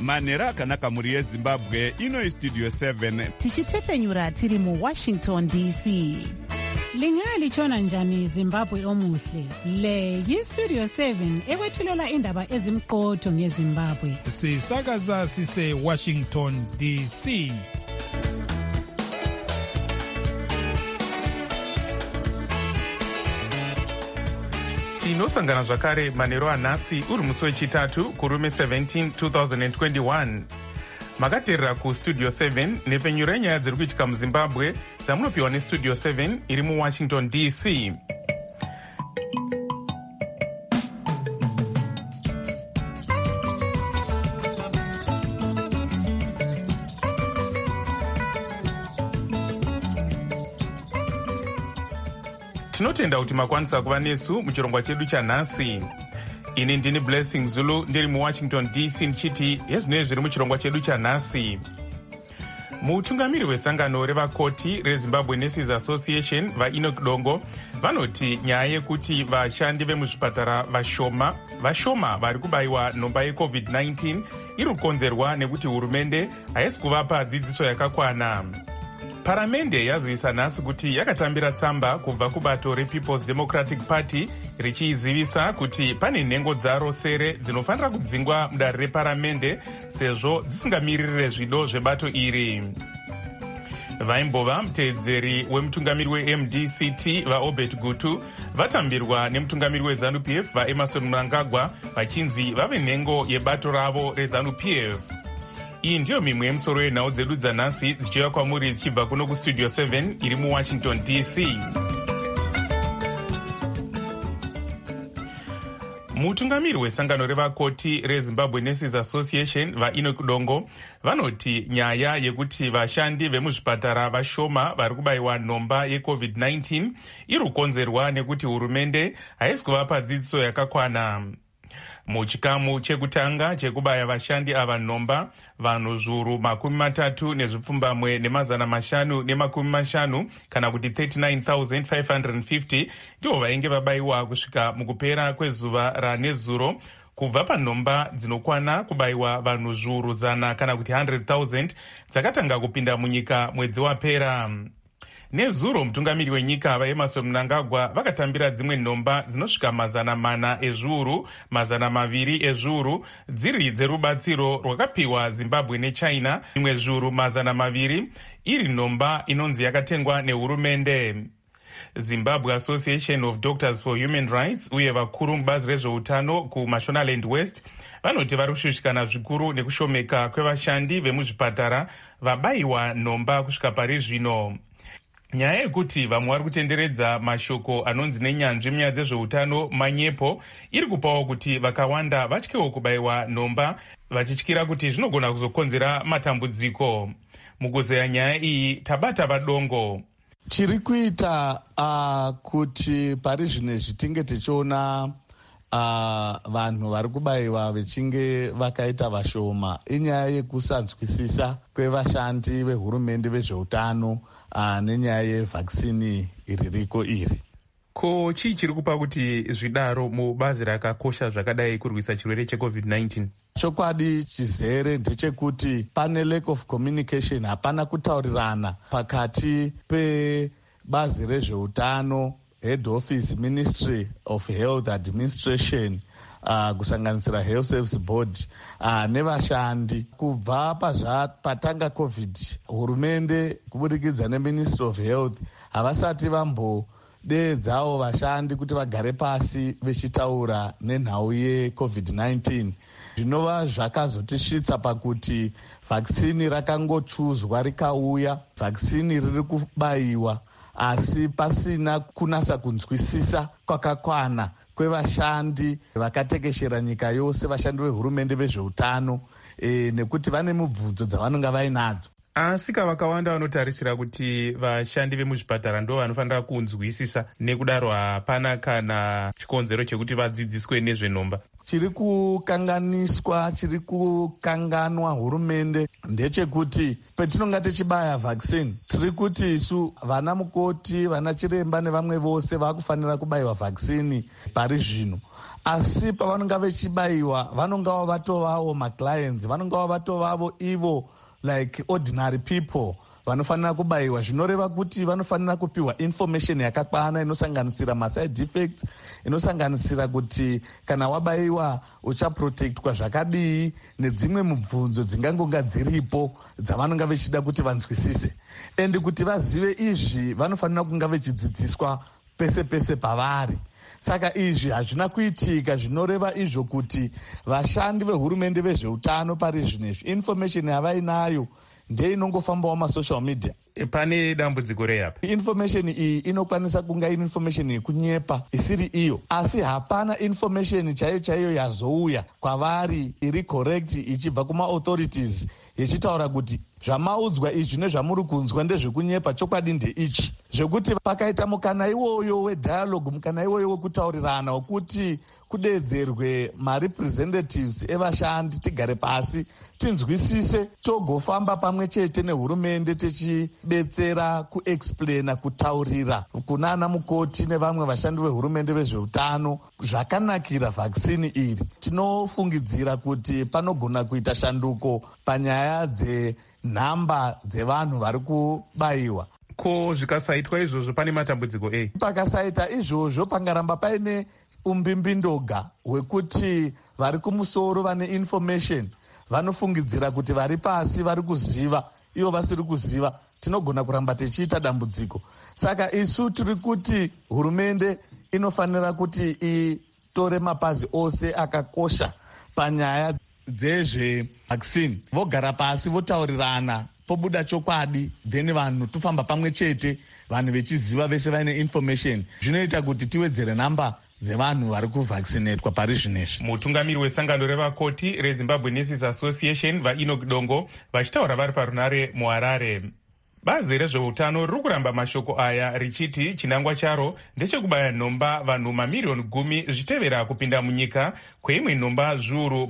manhero akanaka mhuri yezimbabwe. Ino istudio 7 tichitefenyura tiri muWashington DC. Lingalitshona njani Zimbabwe omuhle? Le yistudio 7 ekwethulela indaba ezimqotho ngeZimbabwe. Sisakaza sise Washington DC. Tinosangana zvakare manhero anhasi uri musi wechitatu kurume 17 2021. Makateerera kustudio 7 nepfenyuro yenyaya dziri kuitika muZimbabwe dzamunopiwa nestudio 7 iri muWashington DC. Tinotenda kuti makwanisa kuva nesu muchirongwa chedu chanhasi. Ini ndini Blessing Zulu ndiri muWashington DC ndichiti hezvinenge zviri muchirongwa chedu chanhasi. Mutungamiri wesangano revakoti reZimbabwe Nurses Association vaEnoch Dongo vanoti nyaya yekuti vashandi vemuzvipatara vashoma vari kubayiwa nhomba yeCovid-19 iri kukonzerwa nekuti hurumende haisi kuvapa dzidziso yakakwana. Paramende yazivisa nhasi kuti yakatambira tsamba kubva kubato rePeople's Democratic Party richiizivisa kuti pane nhengo dzaro sere dzinofanira kudzingwa mudare reparamende sezvo dzisingamiririre zvido zvebato iri. Vaimbova muteedzeri wemutungamiri weMDCT vaObert Gutu vatambirwa nemutungamiri weZANU-PF vaEmmerson Mnangagwa vachinzi vave nhengo yebato ravo reZANU-PF. Iyi ndiyo mimwe yemusoro yenhau dzedu dzanhasi dzichiuya kwamuri dzichibva kuno kustudio 7 iri muWashington DC. Mutungamiri wesangano revakoti reZimbabwe Nurses Association vaEnoch Dongo vanoti nyaya yekuti vashandi vemuzvipatara vashoma vari kubayiwa nhomba yeCovid-19 iri kukonzerwa nekuti hurumende haisi kuvapa dzidziso yakakwana. Muchikamu chekutanga chekubaya vashandi ava nhomba, vanhu zviuru 33,550 kana kuti 39,550 ndivo vainge vabayiwa kusvika mukupera kwezuva ranezuro kubva panhomba dzinokwana kubayiwa vanhu zviuru 100 kana kuti 100,000 dzakatanga kupinda munyika mwedzi wapera. Nezuro mutungamiri wenyika vaEmmerson Mnangagwa vakatambira dzimwe nhomba dzinosvika 400 ezviuru, 200 ezviuru dziri dzerubatsiro rwakapiwa Zimbabwe neChina, imwe zviuru 200 iri nhomba inonzi yakatengwa nehurumende. Zimbabwe Association of Doctors for Human Rights uye vakuru mubazi rezveutano kuMashonaland West vanoti vari kushushikana zvikuru nekushomeka kwevashandi vemuzvipatara vabayiwa nhomba kusvika pari zvino. Nyaya yekuti vamwe vari kutenderedza mashoko anonzi nenyanzvi munyaya dzezveutano manyepo iri kupawo kuti vakawanda vatyewo kubayiwa nhomba vachityira kuti zvinogona kuzokonzera matambudziko. Mukuzeya nyaya iyi tabata vadongo. Chiri kuita kuti pari zvinezvi tinge tichiona vanhu vari kubayiwa vechinge vakaita vashoma inyaya yekusanzwisisa kwevashandi vehurumende vezveutano nenyaya yevhakisini iririko iri. Ko chii chiri kupa kuti zvidaro mubazi rakakosha zvakadai kurwisa chirwere cheCovid-19? Chokwadi chizere ndechekuti pane lack of communication, hapana kutaurirana pakati pebazi rezveutano, head office, Ministry of Health Administration, kusanganisira Health Service Board nevashandi. Kubva patanga COVID, hurumende kubudikidza neMinistry of Health havasati vambodeedzawo vashandi kuti vagare pasi vechitaura nenhau yeCovid-19. Zvinova zvakazotisvitsa pakuti vhakisini rakangochuzwa rikauya, vhakisini riri kubayiwa, asi pasina kunasa kunzwisisa kwakakwana kwevashandi vakatekeshera nyika yose, vashandi vehurumende vezveutano, nekuti vane mibvunzo dzavanonga vainadzo. Asi vakawanda vanotarisira kuti vashandi vemuzvipatara ndo vanofanira kunzwisisa, nekudaro hapana kana chikonzero chekuti vadzidziswe nezvenhomba. chiri kukanganiswa, chiri kukanganwa hurumende ndechekuti petinonga tichibaya vaccine tiri kuti isu vana mukoti, vana chiremba nevamwe vose vakufanira kubayiwa vaccine pari zvino, asi pavanonga vechibayiwa vanonga vatovavo maclients, vanonga vatovavo ivo like ordinary people vanofanira kubayiwa, zvinoreva kuti vanofanira kupiwa information yakakwana inosanganisira maside effects, inosanganisira kuti kana wabayiwa uchaprotectwa zvakadii nedzimwe mubvunzo dzingangonga dziripo dzavanonga vechida kuti vanzwisise. And kuti vazive izvi vanofanira kunga vechidzidziswa pese pese pavari. Saka izvi hazvina kuitika, zvinoreva izvo kuti vashandi vehurumende vezveutano pari zvinezvi information yavainayo ndeinongofambawo masocial media. Pane dambudziko reyapi? Information iyi inokwanisa kunga iri information yekunyepa isiri iyo, asi hapana information chaiyo yazouya kwavari iri correct ichibva kuma-authorities yechitaura kuti zvamaudzwa izvi nezvamuri kunzwa ndezvekunyepa, chokwadi ndeichi, zvekuti pakaita mukana iwoyo wedialogue, mukana iwoyo wekutaurirana wekuti kudedzerwe marepresentatives evashandi, tigare pasi tinzwisise, togofamba pamwe chete nehurumende tichibetsera kuexplaina, kutaurira kunana mukoti nevamwe vashandi vehurumende vezveutano zvakanakira vaccine iri. Tinofungidzira kuti panogona kuita shanduko panyaya dzenhamba dzevanhu vari kubayiwa. Ko zvikasaitwa izvozvo pane matambudziko ei? Pakasaita izvozvo pangaramba paine umbimbindoga hwekuti vari kumusoro vane information vanofungidzira kuti vari pasi vari kuziva, ivo vasiri kuziva, tinogona kuramba tichiita dambudziko. Saka isu tiri kuti hurumende inofanira kuti itore mapazi ose akakosha panyaya dzezvevaccine, vogara pasi votaurirana, pobuda chokwadi, then vanhu tofamba pamwe chete, vanhu vechiziva vese vaine information. Zvinoita kuti tiwedzere namba dzevanhu vari kuvaccinatwa pari zvinezvi. Mutungamiri wesangano revakoti reZimbabwe Nurses Association vaEnoch Dongo vachitaura vari parunare muHarare. Bazi rezveutano riri kuramba mashoko aya richiti chinangwa charo ndechekubaya nhomba vanhu mamirioni 10 zvitevera kupinda munyika kweimwe nhomba zviuru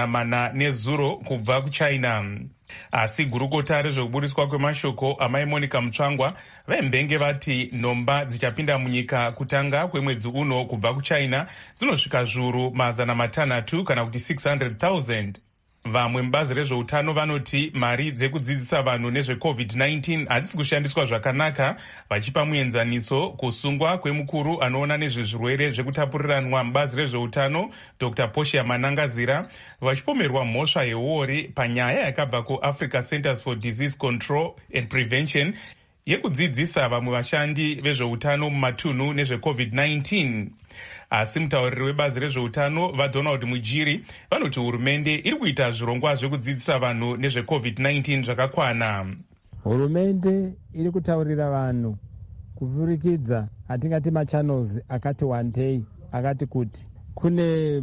400 kubva kuChina. Asi gurukota rezvekubudiswa kwemashoko amai Monica Mutsvangwa vembenge vati nhomba dzichapinda munyika kutanga kwemwedzi uno kubva kuChina dzinosvika zviuru 600 kana kuti 600,000. Vamwe mubazi rezveutano vanoti mari dzekudzidzisa vanhu nezveCovid-19 hadzisi kushandiswa zvakanaka, vachipa muenzaniso kusungwa kwemukuru anoona nezvezvirwere zvekutapuriranwa mubazi rezveutano Dr. Portia Manangazira, vachipomerwa mhosva yeuori panyaya yakabva kuAfrica Centers for Disease Control and Prevention yekudzidzisa vamwe vashandi vezveutano mumatunhu nezveCovid-19. Asi mutauriri webazi rezveutano vaDonald Mujiri vanoti hurumende iri kuita zvirongwa zvekudzidzisa vanhu nezveCovid-19 zvakakwana. Hurumende iri kutaurira vanhu kuvhurikidza atingati machannels akati wandei, akati kuti kune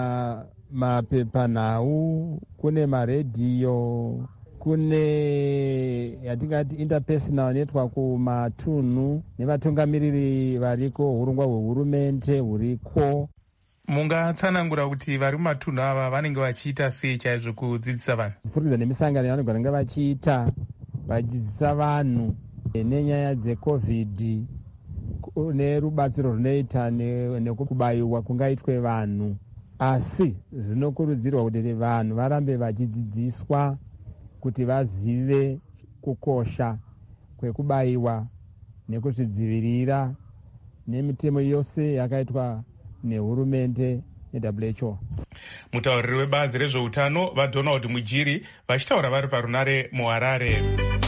mapepanhau, kune maredhiyo, kune yatingati interpersonal network kumatunhu nevatungamiriri variko, urongwa hwehurumende huriko. Mungatsanangura kuti vari mumatunhu ava vanenge vachiita sei chaizvo kudzidzisa vanhu? Kupfuridza nemisangano yavanogara vachiita vachidzidzisa vanhu nenyaya dzeCovid, nerubatsiro runoita nekubayiwa kungaitwe vanhu. Asi zvinokurudzirwa kuti vanhu varambe vachidzidziswa kuti vazive kukosha kwekubayiwa nekuzvidzivirira nemitemo yose yakaitwa nehurumende neWHO. Mutauriri webazi rezveutano vaDonald Mujiri vachitaura vari parunare muHarare.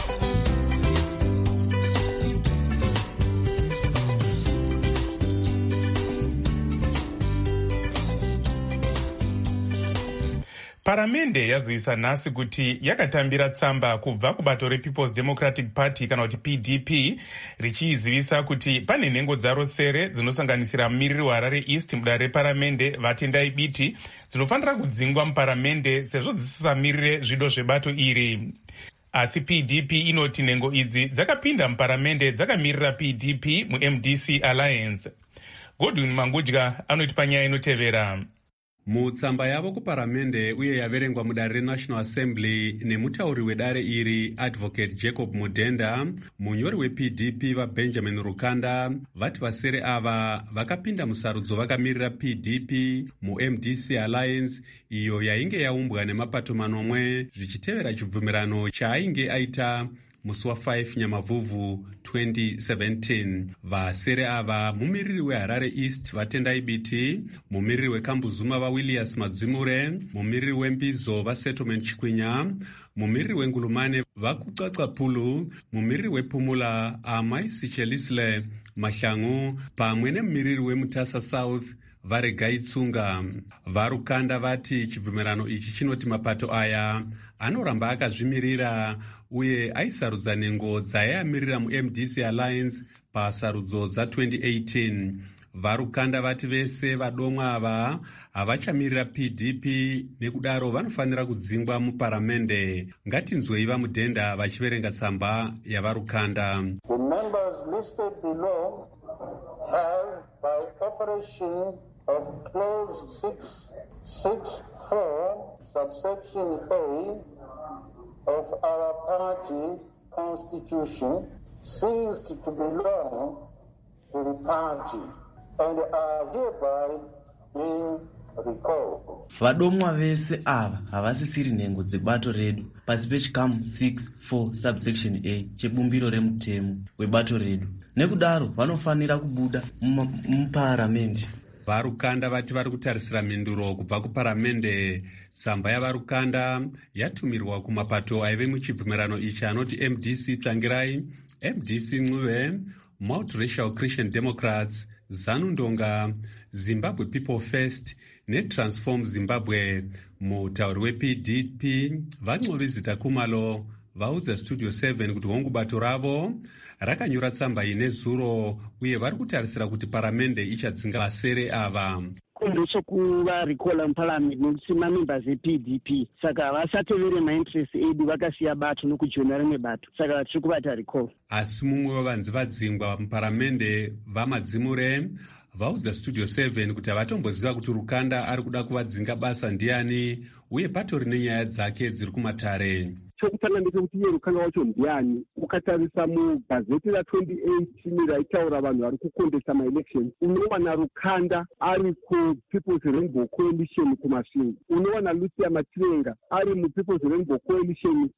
Paramende yazivisa nhasi kuti yakatambira tsamba kubva kubato rePeople's Democratic Party kana kuti PDP richizivisa kuti pane nhengo dzaro sere dzinosanganisira mumiriri weHarare East mudare reparamende Vatendai Biti dzinofanira kudzingwa muparamende sezvo dzisisamirire zvido zvebato iri. Asi PDP inoti nhengo idzi dzakapinda muparamende dzakamirira PDP muMDC Alliance. Godwin Mangudya anoti panyaya inotevera. Mutsamba yavo kuparamende uye yaverengwa mudare reNational Assembly nemutauri wedare iri Advocate Jacob Mudenda, munyori wePDP vaBenjamin Rukanda vati vasere ava vakapinda musarudzo vakamirira PDP muMDC Alliance iyo yainge yaumbwa nemapato manomwe zvichitevera chibvumirano chaainge aita musi wa5 Nyamavhuvhu 2017. Vasere ava mumiriri weHarare East vaTendai Biti, mumiriri weKambuzuma vaWilliams Madzimure, mumiriri weMbizo vaSettlement Chikwinya, mumiriri weNgulumane vaKutsvatsva Pulu, mumiriri wePumula Amai Sichelisle Mahlangu, pamwe nemumiriri weMutasa South Varegai Tsunga. VaRukanda vati chibvumirano ichi chinoti mapato aya anoramba akazvimirira uye aisarudza nhengo dzaiamirira muMDC Alliance pasarudzo dza2018. VaRukanda vati vese vadomwa ava havachamirira PDP nekudaro vanofanira kudzingwa muparamende. Ngatinzwei vaMudenda vachiverenga tsamba yavaRukanda. The members listed below have, by operation of clause 664 subsection A of our party constitution, ceased to belong to the party and are hereby being recalled. Vadomwa vese ava havasisiri nhengo dzebato redu pasi pechikamu 6.4 subsection A chebumbiro remutemo webato redu, nekudaro vanofanira kubuda muparamende. VaRukanda vati vari kutarisira mhinduro kubva kuparamende. Tsamba yavaRukanda yatumirwa kumapato aive muchibvumirano ichi anoti MDC Tsvangirai, MDC Ncube, Multiracial Christian Democrats, ZANU Ndonga, Zimbabwe People First neTransform Zimbabwe. Mutauri wePDP vaNcube Zita Khumalo vaudza Studio 7 kuti hongu bato ravo rakanyora tsamba ine zuro uye vari kutarisira kuti paramende ichadzinga vasere ava. Ndochokuva recall muparliament nokuti mamembers ePDP saka havasatevere mainterest edu vakasiya bato nokujona rimwe bato saka tiri kuvata recall. Asi mumwe wavanzi vadzingwa muparamende vaMadzimure vaudza Studio 7 kuti havatomboziva kuti Rukanda ari kuda kuvadzinga basa ndiani uye patori nenyaya dzake dziri kumatare. Chokutanga ndechekuti iye Rukanda wacho ndiani. Ukatarisa mugazeti ra2018 raitaura vanhu vari kukondesa maelection, unowana Rukanda ari kuPeople's Rainbow Coalition kumasvingo, unowana Lucia Matilenga ari muPeople's Rainbow Coalition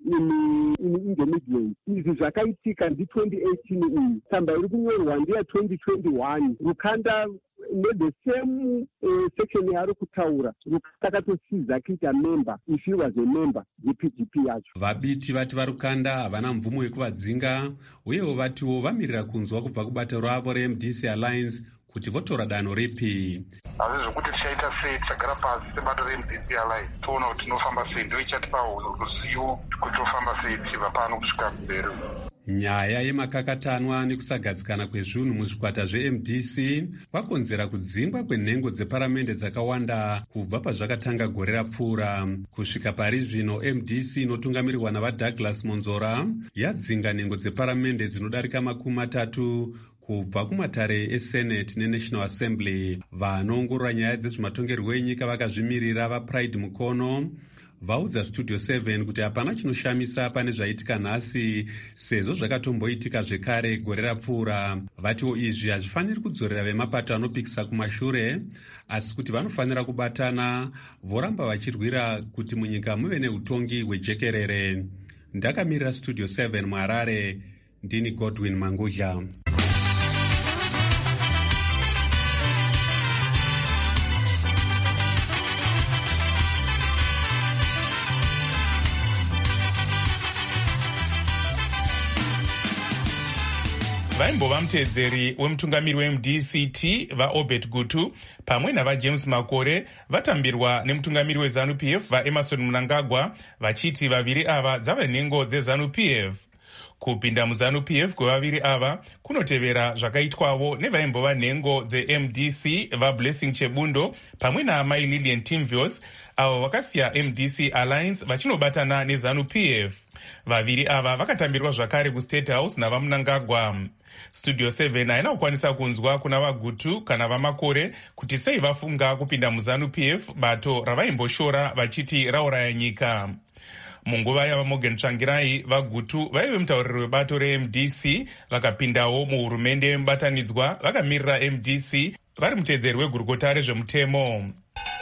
in the Midlands. Izvi zvakaitika ndi2018 iyi. Tsamba iri kunyorwa ndiya 2021. Rukanda the same section yaari kutaura takatosiza kuita member if he was a member yePDP yacho. Vabiti vati vaRukanda havana mvumo yekuvadzinga uyewo vatiwo vamirira kunzwa kubva kubato ravo reMDC Alliance kuti votora danho ripi. Hazvo zvokuti tichaita sei, tichagara pasi sebato reMDC Alliance toona kuti tinofamba sei, ndio ichatipa ruzivo kuti tofamba sei tichibva pano kusvika kumberi. Nyaya yemakakatanwa nekusagadzikana kwezvinhu muzvikwata zveMDC kwakonzera kudzingwa kwenhengo dzeparamende dzakawanda kubva pazvakatanga gore rapfuura. Kusvika pari zvino MDC inotungamirirwa navaDouglas Monzora yadzinga nhengo dzeparamende dzinodarika 30 kubva kumatare eSenate neNational Assembly. Vanoongorora nyaya dzezvematongerwo enyika vakazvimirira vaPride Mukono vaudza Studio 7 kuti hapana chinoshamisa pane zvaitika nhasi sezvo zvakatomboitika zvekare gore rapfuura. Vatiwo izvi hazvifaniri kudzorera vemapato anopikisa kumashure asi kuti vanofanira kubatana voramba vachirwira kuti munyika muve neutongi hwejekerere. Ndakamirira Studio 7 muHarare, ndini Godwin Mangudla. vaimbova muteedzeri wemutungamiri weMDCT vaObert Gutu pamwe navaJames Makore vatambirwa nemutungamiri weZANU-PF vaEmerson Mnangagwa vachiti vaviri ava dzava nhengo dzeZANU-PF. Kupinda muZANU-PF kwevaviri ava kunotevera zvakaitwawo nevaimbova nhengo dzeMDC vaBlessing Chebundo pamwe naamai Lillian Timvios avo vakasiya MDC Alliance vachinobatana neZANU-PF. Vaviri ava vakatambirwa zvakare kuState House navaMnangagwa. Studio 7 haina kukwanisa kunzwa kuna vaGutu kana vaMakore kuti sei vafunga kupinda muZANU-PF, bato ravaimboshora vachiti rauraya nyika. Munguva yavaMorgan Tsvangirai, vaGutu vaive mutauriri webato reMDC vakapindawo muhurumende mubatanidzwa vakamirira MDC vari mutedzeri wegurukota rezvemutemo.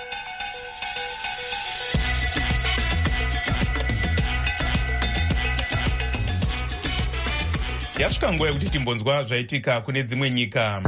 Yasvika nguva yekuti timbonzwa zvaitika kune dzimwe nyika.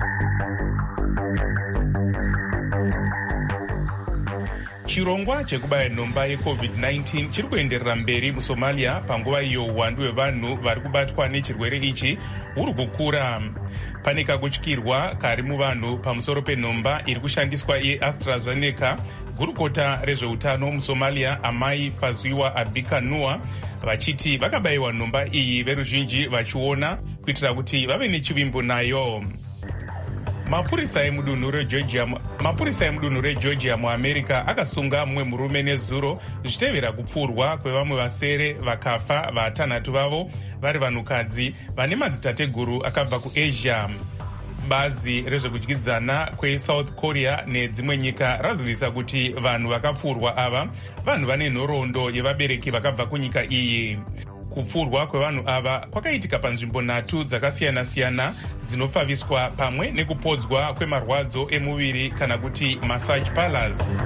Chirongwa chekubaya nhomba yeCovid-19 chiri kuenderera mberi muSomalia panguva iyo uwandu hwevanhu vari kubatwa nechirwere ichi huri kukura. Pane kakutyirwa kari muvanhu pamusoro penhomba iri kushandiswa yeAstraZeneca. Gurukota rezveutano muSomalia Amai Fazwiwa Abika Nua vachiti vakabayiwa nhomba iyi veruzhinji vachiona kuitira kuti vave nechivimbo nayo. Mapurisa emudunhu reGeorgia muAmerica akasunga mumwe murume nezuro zvichitevera kupfurwa kwevamwe vasere vakafa vatanhatu vavo vari vanhukadzi vane madzitateguru akabva kuAsia. Bazi rezvekudyidzana kweSouth Korea nedzimwe nyika razivisa kuti vanhu vakapfurwa ava vanhu vane nhoroondo yevabereki vakabva kunyika iyi. Kupfurwa kwevanhu ava kwakaitika panzvimbo 3 dzakasiyana-siyana dzinopfaviswa pamwe nekupodzwa kwemarwadzo emuviri kana kuti massage parlors.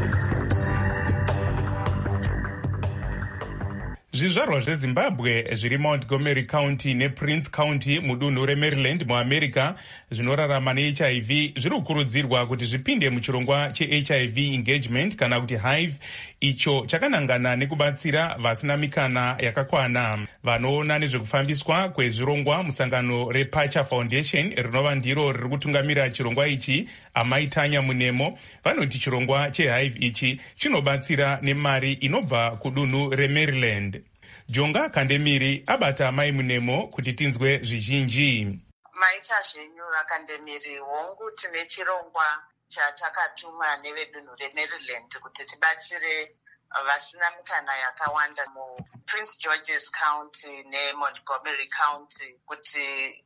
Zvizvarwa zveZimbabwe zviri Montgomery County nePrince County mudunhu reMaryland muAmerica zvinorarama neHIV zviri kukurudzirwa kuti zvipinde muchirongwa cheHIV engagement kana kuti HIV, icho chakanangana nekubatsira vasina mikana yakakwana. Vanoona nezvekufambiswa kwezvirongwa musangano rePacha Foundation rinova ndiro riri kutungamira chirongwa ichi, Amai Tanya Munemo, vanoti chirongwa cheHIV ichi chinobatsira nemari inobva kudunhu reMaryland. Jonga Kandemiri abata Amai Munemo kuti tinzwe zvizhinji. Maita zvenyu Kandemiri, hongu tine chirongwa chatakatumwa nevedunhu reMaryland kuti tibatsire vasina mikana yakawanda muPrince George's County neMontgomery County kuti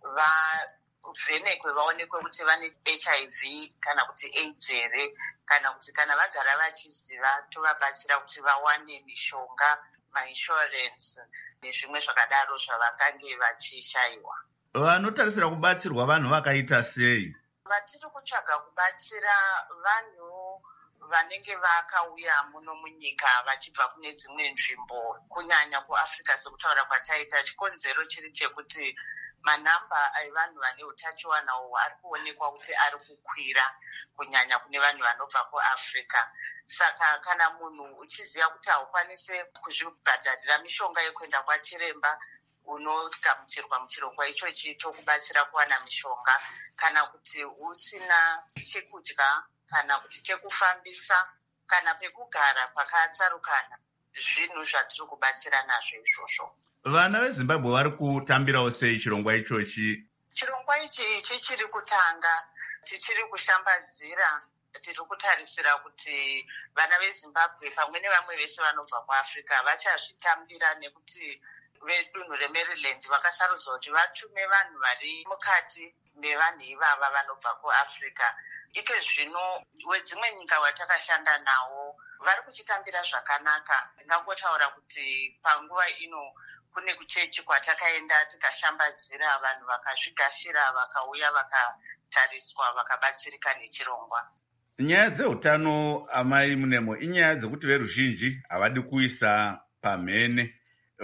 vavhenekwe vaonekwe kuti vane HIV kana kuti AIDS here, kana kuti kana vagara vachiziva tovabatsira kuti vawane mishonga, mainsurance nezvimwe zvakadaro zvavakange vachishayiwa. Vanotarisira kubatsirwa vanhu vakaita sei? Vatiri kutsvaga kubatsira vanhu vanenge vakauya muno munyika vachibva kune dzimwe nzvimbo, kunyanya kuAfrica. Sekutaura kwataita, chikonzero chiri chekuti manhamba evanhu vane utachiwana uhu ari kuonekwa kuti ari kukwira kunyanya kune vanhu vanobva kuAfrica. Saka kana munhu uchiziva kuti haukwanisi kuzvibhadharira mishonga yekuenda kwachiremba, unogamuchirwa muchirongwa ichochi tokubatsira kuwana mishonga. Kana kuti usina chekudya kana kuti chekufambisa kana pekugara pakatsarukana, zvinhu zvatiri kubatsira nazvo izvozvo. Vana veZimbabwe vari kutambirawo sei chirongwa ichochi? Chirongwa ichi chiri kutanga, tichiri kushambadzira, tiri kutarisira kuti vana veZimbabwe pamwe nevamwe vese vanobva kuAfrica vachazvitambira, nekuti vedunhu reMaryland vakasarudzwa kuti vatume vanhu vari mukati mevanhu ivava vanobva kuAfrica. Ike zvino wedzimwe nyika watakashanda nawo vari kuchitambira zvakanaka. Ndingangotaura kuti panguva ino kune kuchechi kwatakaenda tikashambadzira, vanhu vakazvigashira vakauya vakatariswa vakabatsirika nechirongwa. Nyaya dzeutano, Amai Munemo, inyaya dzekuti veruzhinji havadi kuisa pamhene.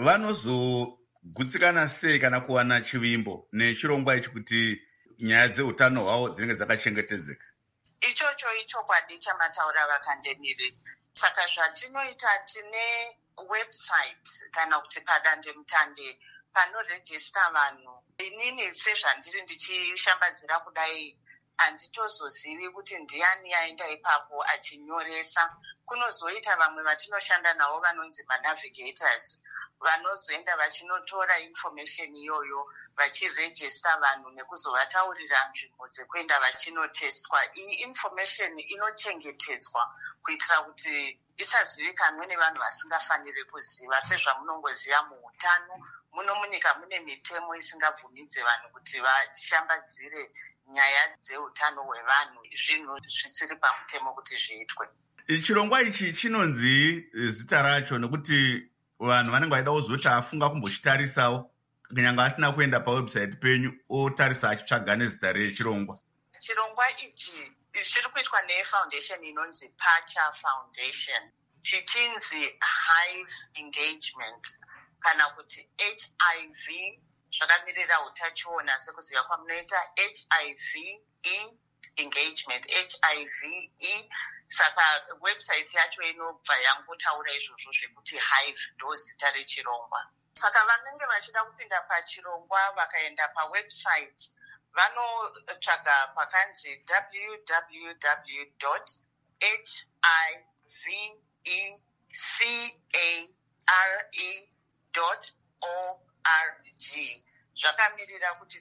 Vanozogutsikana sei kana kuwana chivimbo nechirongwa ichi kuti nyaya dzeutano hwavo dzinenge dzakachengetedzeka? Ichocho ichokwadi chamataura Vakandemiri. Saka zvatinoita, tine website kana kuti padandemutande panorejista vanhu. Inini sezvandiri ndichishambadzira kudai, handitozozivi kuti ndiani aenda ipapo achinyoresa. Kunozoita vamwe vatinoshanda navo vanonzi manavigators vanozoenda vachinotora information iyoyo vachirejista vanhu nekuzovataurira nzvimbo dzekuenda vachinoteswa. Iyi information inochengetedzwa kuitira kuti isazivikanwe nevanhu vasingafaniri kuziva. Sezvamunongoziva muutano muno munyika mune mitemo isingabvumidze vanhu kuti vashambadzire nyaya dzeutano hwevanhu, zvinhu zvisiri pamutemo kuti zviitwe. Chirongwa ichi chinonzi zita racho nekuti vanhu vanenge vaida kuzoti afunga kumbochitarisawo kunyanga asina kuenda pawebsite penyu otarisa achitsvaga nezita rechirongwa. Chirongwa ichi chiri kuitwa nefoundation inonzi Pacha Foundation, chichinzi Hive Engagement kana kuti HIV, zvakamirira utachiona sekuziva kwamunoita HIV engagement, HIV. Saka website yacho inobva yangotaura izvozvo zvekuti Hive ndo zita rechirongwa. Saka vanenge vachida kupinda pachirongwa vakaenda pawebsite vanotsvaga pakanzi www.hivecare.org. Zvakamirira kuti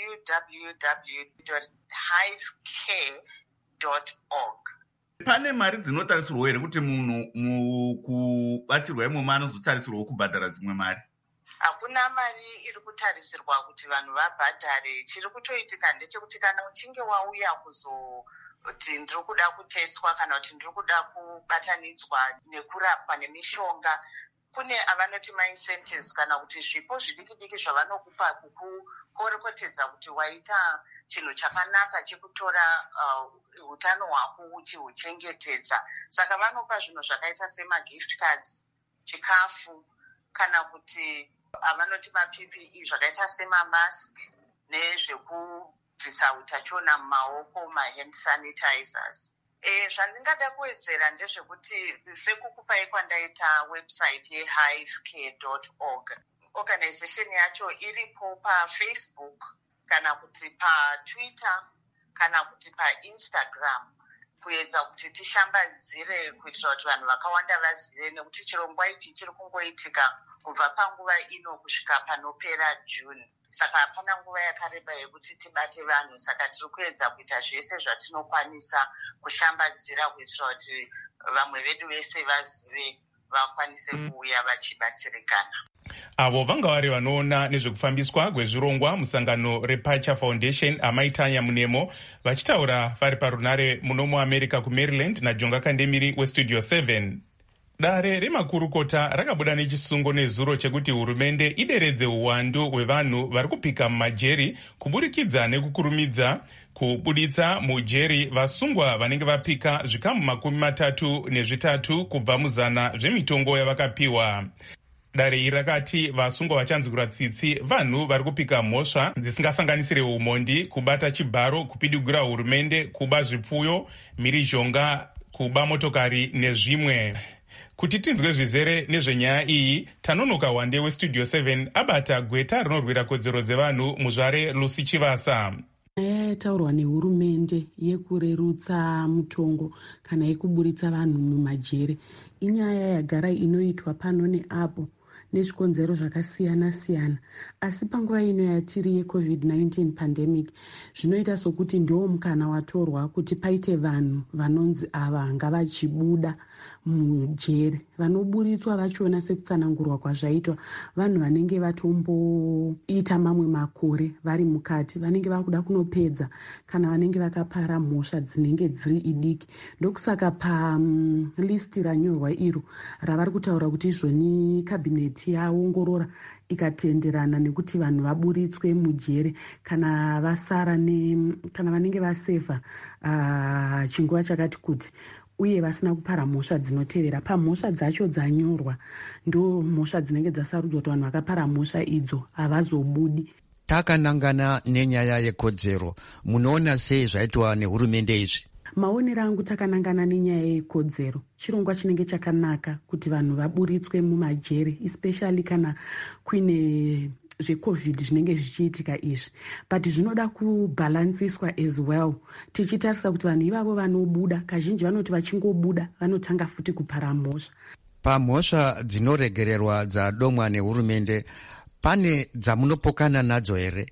www.hivecare.org. Pane mari dzinotarisirwa here kuti munhu mukubatsirwa imomo anozotarisirwa kubhadhara dzimwe mari? Hakuna mari iri kutarisirwa kuti vanhu vabhadhare. Chiri kutoitika ndechekuti kana uchinge wauya kuzoti ndiri kuda kuteswa kana kuti ndiri kuda kubatanidzwa nekurapwa nemishonga, kune avanoti maincentives kana kuti zvipo zvidiki diki zvavanokupa kukukorekotedza kuti waita chinhu chakanaka chekutora utano hwako uchihuchengetedza. Saka vanopa zvinhu zvakaita semagift cards, chikafu, kana kuti avanoti maPPE zvakaita semamask nezvekubvisa utachiona mumaoko, mahand sanitizers. Zvandingada kuwedzera ndezvekuti sekukupai kwandaita website yehivecare.org, organization yacho iripo paFacebook kana kuti paTwitter kana kuti paInstagram, kuedza kuti tishambadzire kuitira kuti vanhu vakawanda vazive, nekuti chirongwa ichi chiri kungoitika kubva panguva ino kusvika panopera June. Saka hapana nguva yakareba yekuti tibate vanhu. Saka tiri kuedza kuita zvese zvatinokwanisa kushambadzira kuitira kuti vamwe vedu vese vazive vakwanise kuuya vachibatsirikana. Avo vanga vari vanoona nezvekufambiswa kwezvirongwa musangano rePacha Foundation amaitanya munemo, vachitaura vari parunare muno muAmerica kuMaryland naJonga Kandemiri weStudio 7. Dare remakurukota rakabuda nechisungo nezuro chekuti hurumende ideredze uwandu hwevanhu vari kupika mumajeri kuburikidza nekukurumidza kubuditsa mujeri vasungwa vanenge vapika zvikamu 33 kubva muzana zvemitongo yavakapiwa. Dare iri rakati vasungwa vachanzwira tsitsi vanhu vari kupika mhosva dzisingasanganisire umhondi, kubata chibharo, kupidigura hurumende, kuba zvipfuyo, mhirizhonga, kuba motokari nezvimwe. Kuti tinzwe zvizere nezvenyaya iyi, tanonoka wande weStudio 7 abata gweta rinorwira kodzero dzevanhu muzvare Lucy Chivasa. Nyaya yataurwa nehurumende yekurerutsa mutongo kana yekuburitsa vanhu mumajere inyaya yagara inoitwa pano neapo nezvikonzero zvakasiyana siyana, asi panguva ino yatiri yeCovid-19 pandemic zvinoita sokuti ndo mukana watorwa kuti paite vanhu vanonzi ava ngavachibuda mujere. Vanoburitswa vachona sekutsanangurwa kwazvaitwa vanhu vanenge vatomboita mamwe makore vari mukati, vanenge vakuda kunopedza kana vanenge vakapara mhosva dzinenge dziri idiki. Ndokusaka palisti ranyorwa iro ravari kutaura kuti izvoni kabineti yaongorora ikatenderana nekuti vanhu vaburitswe mujere kana vasara kana vanenge vasevha chinguva chakati kuti uye vasina kupara mhosva dzinotevera. Pamhosva dzacho dzanyorwa ndo mhosva dzinenge dzasarudzwa kuti vanhu vakapara mhosva idzo havazobudi. Takanangana nenyaya yekodzero, munoona sei zvaitwa nehurumende izvi? Maonero angu takanangana nenyaya yekodzero, chirongwa chinenge chakanaka kuti vanhu vaburitswe mumajere, especially kana kuine zvecovid zvinenge zvichiitika izvi, but zvinoda kubhalansiswa as well, tichitarisa kuti vanhu ivavo vanobuda kazhinji vanoti vachingobuda vanotanga futi kupara mhosva. Pamhosva dzinoregererwa dzadomwa nehurumende pane dzamunopokana nadzo here?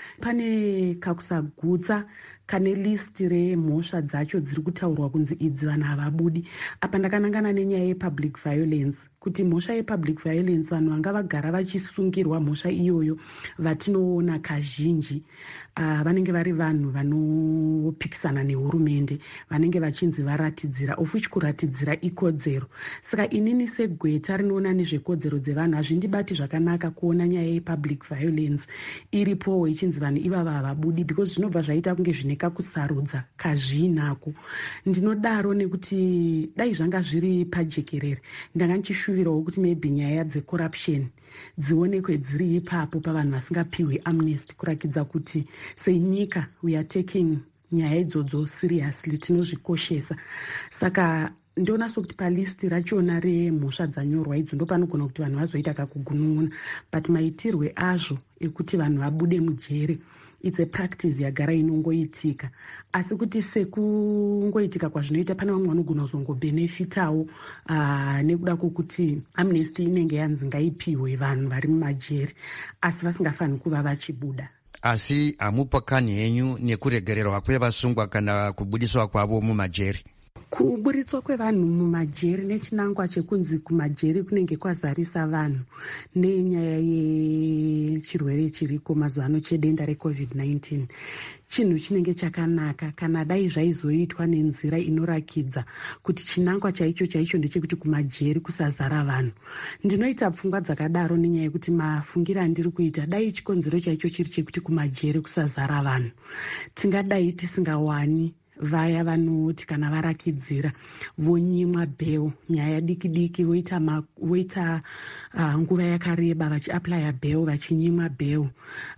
Pane kakusagutsa kane list remhosva dzacho dziri kutaurwa kunzi idzi vanhu havabudi. Apa ndakanangana nenyaya yepublic violence, kuti mhosva yepublic violence vanhu vanga vagara vachisungirwa mhosva iyoyo vatinoona kazhinji vanenge vari vanhu vanopikisana nehurumende, vanenge vachinzi varatidzira, of which kuratidzira ikodzero. Saka inini segweta rinoona nezvekodzero dzevanhu hazvindibati zvakanaka kuona nyaya yepublic violence iripowo ichinzi vanhu ivava havabudi, because zvinobva zvaita kunge zvine kakusarudza kazviinako. Ndinodaro nekuti dai zvanga zviri pajekerere ndanga ndichishuvirawo kuti maybe nyaya dzecorruption dzionekwe dziri ipapo pavanhu vasingapiwe amnesty, kurakidza kuti senyika we are taking nyaya idzodzo seriously, tinozvikoshesa. Saka ndoona sokuti palisti rachona remhosva dzanyorwa idzo ndo panogona kuti vanhu vazoita kakugunun'una, but maitirwe azvo ekuti vanhu vabude mujere it's a practice yagara inongoitika, asi kuti sekungoitika kwazvinoita pane vamwe vanogona kuzongobenefitawo nekuda kwokuti amnesty inenge yanzi ngaipiwe vanhu vari mumajeri asi vasingafaniri kuva vachibuda. Asi hamupokani henyu nekuregererwa kwevasungwa kana kubudiswa kwavo mumajeri? Kuburitswa kwevanhu mumajeri nechinangwa chekunzi kumajeri kunenge kwazarisa vanhu nenyaya yechirwere chiriko mazuva ano chedenda reCovid-19, chinhu chinenge chakanaka kana dai zvaizoitwa nenzira inorakidza kuti chinangwa chaicho ndechekuti kumajeri kusazara vanhu. Ndinoita pfungwa dzakadaro nenyaya yekuti mafungiro andiri kuita, dai chikonzero chaicho chiri chekuti kumajeri kusazara vanhu, tingadai tisingawani vaya vanoti kana varakidzira vonyimwa bheo nyaya diki diki, voita nguva yakareba vachiaplya bheo vachinyimwa bheo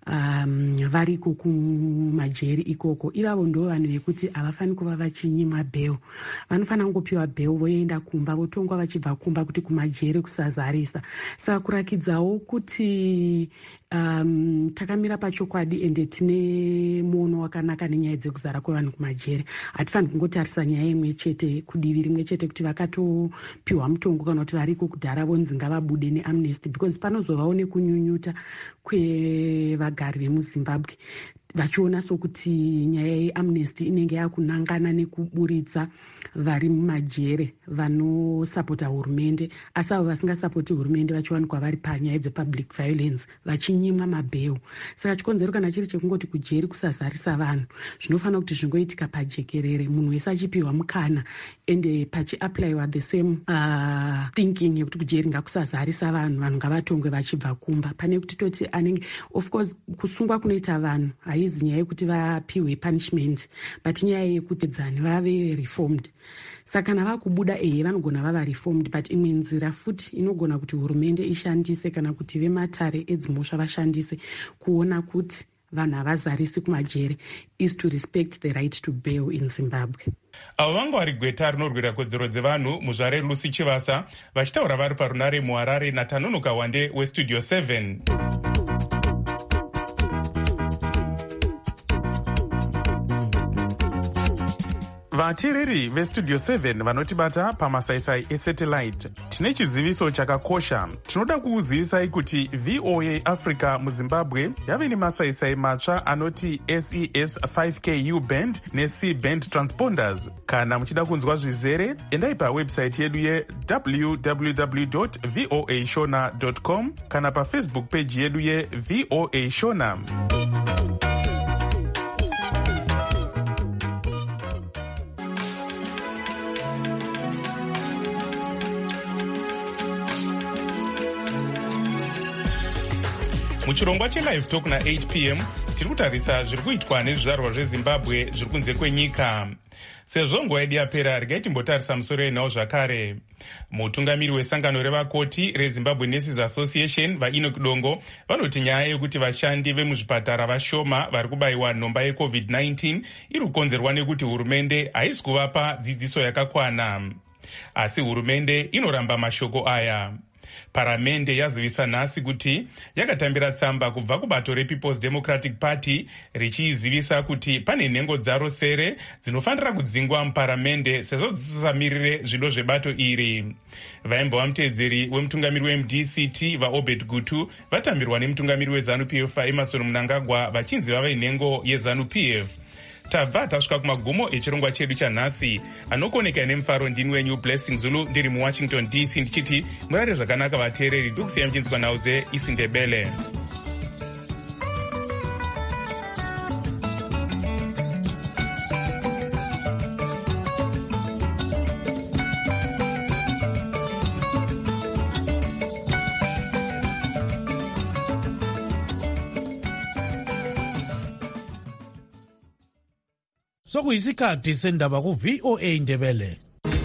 variko kumajeri ikoko. Ivavo ndo vanhu vekuti havafani kuva vachinyimwa bheo, vanofanira kungopiwa bheo voenda kumba votongwa vachibva kumba kuti kumajeri kusazarisa. Saka kurakidzawo kuti takamira pachokwadi ende tine muono wakanaka nenyaya dzekuzara kwevanhu kumajeri. Hatifaniri kungotarisa nyaya imwe chete kudivi rimwe chete kuti vakatopiwa mutongo kana kuti variko kudhara vonzi ngavabude neamnesty, because panozovawo nekunyunyuta kwevagari vemuZimbabwe vachiona sokuti nyaya yeamnesty inenge yakunangana nekuburitsa vari mumajere vanosapota hurumende, asi avo vasingasapoti hurumende vachiwanikwa vari panyaya dzepublic violence vachinyimwa mabheo. Saka chikonzero kana chiri chekungoti kujeri kusazarisa vanhu, zvinofanira kuti zvingoitika pajekerere, munhu wese achipiwa mukana ende pachiaplyiwa the same thinking yekuti kujeri ngakusazarisa vanhu, vanhu ngavatongwe vachibva kumba, pane kuti toti anenge of course kusungwa kunoita vanhu haizi nyaya yekuti vapiwe punishment, but nyaya yekuti dzani vave reformed. Saka kana vakubuda vanogona vava reformed, but imwe nzira futi inogona kuti hurumende ishandise kana kuti vematare edzimhosva vashandise kuona kuti vanhu havazarisi kumajere is to respect the right to bail in Zimbabwe. Avo vanga vari gweta rinorwira kodzero dzevanhu muzvare Lucy Chivasa vachitaura vari parunare muHarare naTanonoka Wande weStudio 7. Vateereri veStudio 7 vanotibata pamasaisai esatellite, tine chiziviso chakakosha. Tinoda kukuzivisai kuti VOA Africa muZimbabwe yave nemasaisai matsva anoti SES 5K U-band neC-band transponders. Kana muchida kunzwa zvizere, endai pawebsite yedu ye www.voashona.com kana pafacebook page yedu yeVOA Shona. Muchirongwa cheLive Talk na8 p.m. tiri kutarisa zviri kuitwa nezvizvarwa zveZimbabwe zviri kunze kwenyika. Sezvo nguva yedu yapera, regai timbotarisa musoro yenhau zvakare. Mutungamiri wesangano revakoti reZimbabwe Nurses Association vaEnoch Dongo vanoti nyaya yekuti vashandi vemuzvipatara vashoma vari kubayiwa nhomba yeCovid-19 iri kukonzerwa nekuti hurumende haisi kuvapa dzidziso yakakwana. Asi hurumende inoramba mashoko aya. Paramende yazivisa nhasi kuti yakatambira tsamba kubva kubato rePeople's Democratic Party richizivisa kuti pane nhengo dzaro sere dzinofanira kudzingwa muparamende sezvo dzisamirire zvido zvebato iri. Vaimba vamuteedzeri wemutungamiri weMDCT vaObed Gutu vatambirwa nemutungamiri weZANU-PF Emmerson Mnangagwa vachinzi vava inhengo yeZANU-PF. Tabva tasvika kumagumo echirongwa chedu chanhasi. Anokoneka nemufaro ndini wenyu Blessing Zulu ndiri muWashington DC ndichiti murare zvakanaka vateereri. Ndokusiya muchinzwa nhau dzeIsindebele. Sokuyisikhathi sendaba ku-VOA Indebele.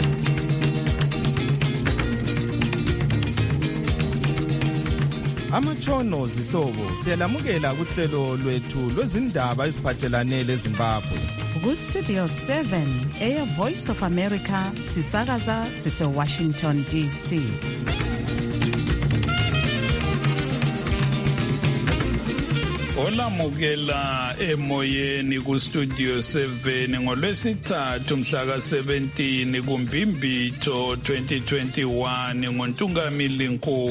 Amatshono zihlobo siyalamukela kuhlelo lwethu lwezindaba eziphathelane leZimbabwe. Ku-Studio 7 Air Voice of America sisakaza sise-Washington DC. Olamukela emoyeni ku-Studio 7 ngolwesithathu mhla ka-17 kuMbimbitho 2021 ngoNtungamili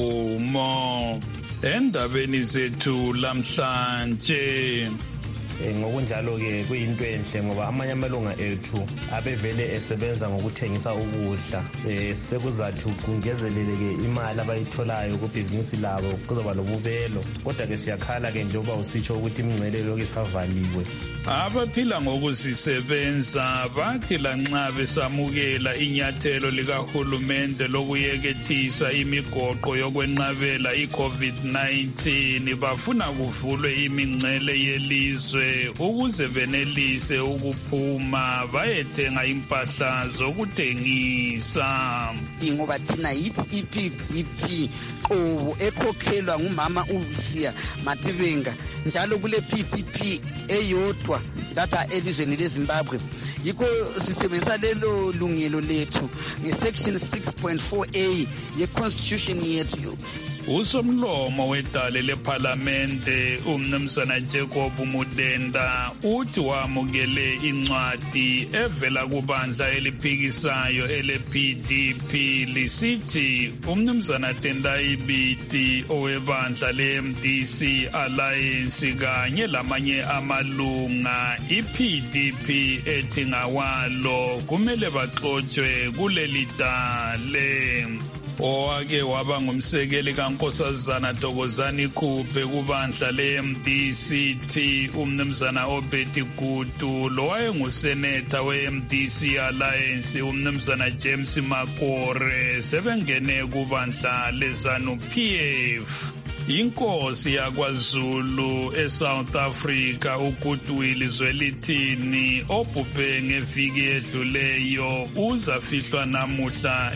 Nkumo. Endabeni zethu lamhlanje ngokunjalo-ke kuyinto enhle ngoba amanye amalunga ethu abevele esebenza ngokuthengisa ukudla sekuzathi kungezeleleke imali abayitholayo kubhizinisi labo kuzoba lobubelo, kodwa-ke siyakhala-ke njengoba usitsho ukuthi imingcele lokhu isavaliwe. Abaphila ngokuzisebenza bathi lanxa besamukela inyathelo likahulumende lokuyekethisa imigoqo yokwenqabela i-COVID-19 bafuna kuvulwe imingcele yelizwe ukuze benelise ukuphuma bayethenga impahla zokuthengisa. Ngoba thina yithi i-PDP qobo ekhokhelwa ngumama uLucia Matibenga, njalo kule PDP eyodwa lapha elizweni leZimbabwe. Yikho sisebenzisa lelo lungelo lethu ngesection 6.4A ye-constitution yethu. Usomlomo wedale lephalamende umnumzana Jacob Mudenda uthi wamukele incwadi evela kubandla eliphikisayo ele-PDP lisithi umnumzana Tendai Biti owebandla le-MDC Alliance kanye lamanye amalunga i-PDP ethi ngawalo kumele baxotshwe kuleli dale. Owake waba ngumsekeli kaNkosazana Thokozani Khuphe kubandla le-MDCT umnumzana Obed Gutu, lo wayenguseneta we-MDC Alliance umnumzana James Makore sebengene kubandla leZANU-PF. Inkosi yakwaZulu eSouth Africa uGoodwill Zwelithini obhubhe ngeviki edluleyo uzafihlwa namuhla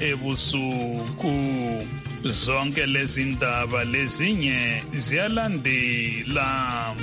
ebusuku. Zonke lezi ndaba lezinye ziyalandela.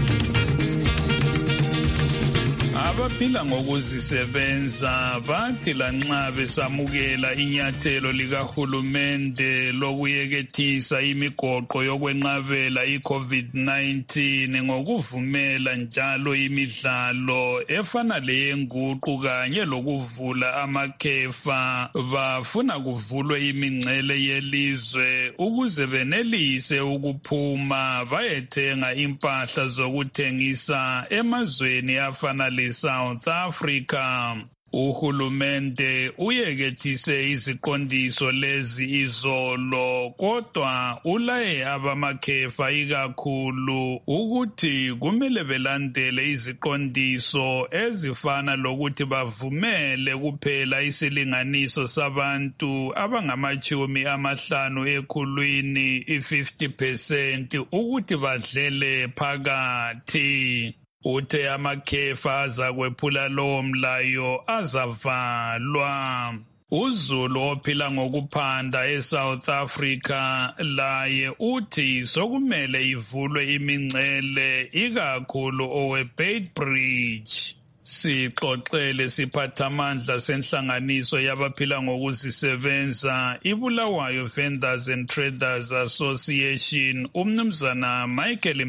Abaphila ngokuzisebenza bathi lanxa besamukela inyathelo likahulumende lokuyekethisa imigoqo yokwenqabela i-COVID-19 ngokuvumela njalo imidlalo efana leyenguqu kanye lokuvula amakhefa, bafuna kuvulwe imingcele yelizwe ukuze benelise ukuphuma bayethenga impahla zokuthengisa emazweni afana South Africa. Uhulumende uyekethise iziqondiso lezi izolo, kodwa ulaye abamakhefa ikakhulu ukuthi kumele belandele iziqondiso ezifana lokuthi bavumele kuphela isilinganiso sabantu abangama-50 ekhulwini, i-50% ukuthi badlele phakathi. Uthe amakhefa azakwephula lowo mlayo azavalwa. uZulu ophila ngokuphanda eSouth Africa laye uthi sokumele ivulwe imingcele ikakhulu oweBeitbridge. Sixoxele siphathamandla senhlanganiso yabaphila ngokuzisebenza iBulawayo Vendors and Traders Association umnumzana Michael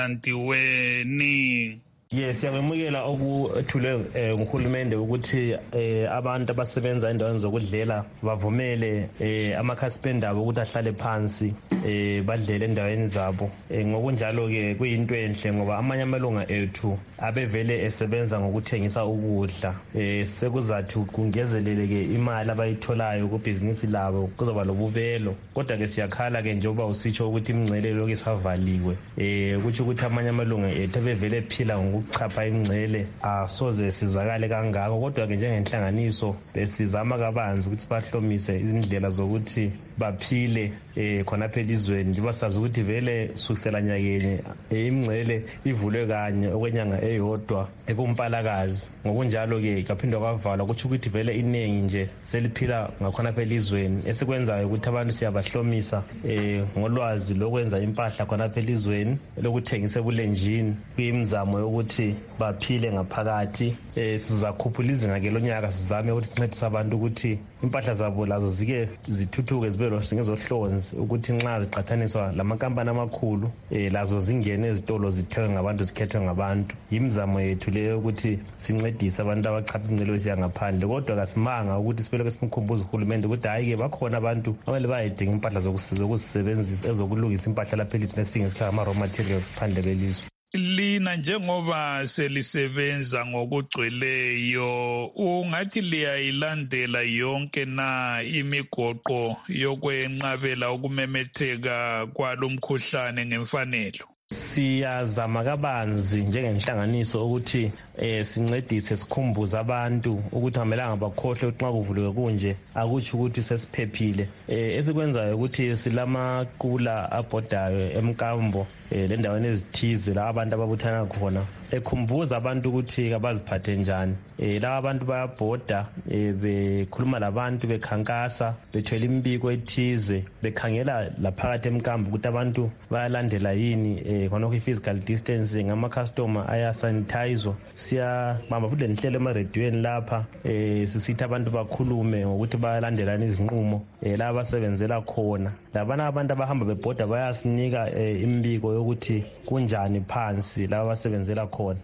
Mhladlandiweni. Yes, siyamemukela okuthulwe nguhulumende ukuthi abantu abasebenza endaweni zokudlela bavumele amakhasipende abo ukuthi ahlale phansi badlele endaweni zabo. Ngokunjalo ke kuyinto enhle ngoba amanye amalunga ethu abevele esebenza ngokuthengisa ukudla sekuzathi kungezeleleke imali abayitholayo kubhizinisi labo kuzoba lobubelo. Kodwa ke siyakhala ke njengoba usitsho ukuthi imingcele lokhu isavaliwe kuthi ukuthi amanye amalunga ethu abevele phila ukuchapha ingcele asoze sizakale kangako. Kodwa ke njengenhlanganiso besizama kabanzi ukuthi bahlomise izindlela zokuthi baphile khonapha elizweni njengoba sazi ukuthi vele sukusela nyakenye imingcele ivulwe kanye okwenyanga eyodwa ekumpalakazi. Ngokunjalo ke kaphindwa kwavalwa kuthi ukuthi vele iningi nje seliphila ngakhonapha elizweni. Esikwenzayo ukuthi abantu siyabahlomisa ngolwazi lokwenza impahla khonapha elizweni lokuthengisa ebulenjini kuyimizamo yokuthi baphile ngaphakathi. Sizakhuphula izinga ke lonyaka sizame ukuthi sincedise abantu ukuthi impahla zabo lazo zike zithuthuke zibe ngezohlonzi ukuthi nxa ziqathaniswa lamakampani amakhulu lazo zingene ezitolo zithengwe ngabantu zikhethwe ngabantu. Yimizamo yethu leyo ukuthi sincedise abantu abachapha ingcelo yangaphandle. Kodwa kasimanga ukuthi sibeleke simkhumbuze uhulumende ukuthi hayi ke bakhona abantu abale bayidinga impahla zokuzisebenzisa ezokulungisa impahla lapha elizweni esingesikhala ama-raw materials phandle kwelizwe. Lina njengoba selisebenza ngokugcweleyo ungathi liyayilandela yonke na imigoqo yokwenqabela ukumemetheka kwalomkhuhlane ngemfanelo? Siyazama kabanzi njengenhlanganiso ukuthi sincedise sikhumbuze abantu ukuthi amelanga bakhohle ukuthi nxa kuvuliwe kunje akuthi ukuthi sesiphephile. Esikwenzayo ukuthi silamaqula abhodayo emkambo lendaweni ezithize la abantu ababuthana khona ekhumbuza abantu ukuthi abaziphathe njani. La abantu bayabhoda bekhuluma labantu bekhankasa bethwele imbiko ethize bekhangela laphakathi emkambo ukuthi abantu bayalandela yini khonokho i-physical distancing, ama-customer ayasanitayizwa. Siyabamba futhi lenhlelo emarediyweni lapha sisithi abantu bakhulume ngokuthi bayalandelani izinqumo la abasebenzela khona. Labana abantu abahamba bebhoda bayasinika imbiko yokuthi kunjani phansi la abasebenzela khona.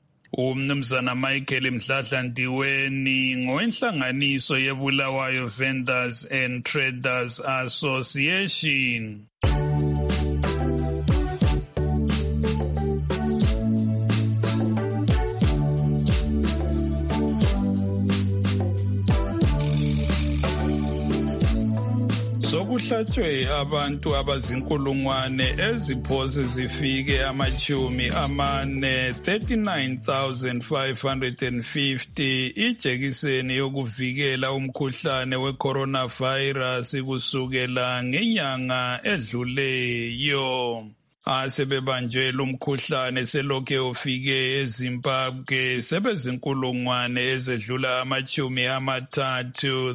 Umnumzana Michael Mhladlandiweni ngowenhlanganiso yeBulawayo Vendors and Traders Association. Sokuhlatshwe abantu abazinkulungwane eziphose zifike amachumi amane 39,550 ijekiseni yokuvikela umkhuhlane we-coronavirus kusukela ngenyanga edluleyo. Asebebanjwe lumkhuhlane selokhe ufike eZimbabwe sebezinkulungwane ezedlula amachumi amathathu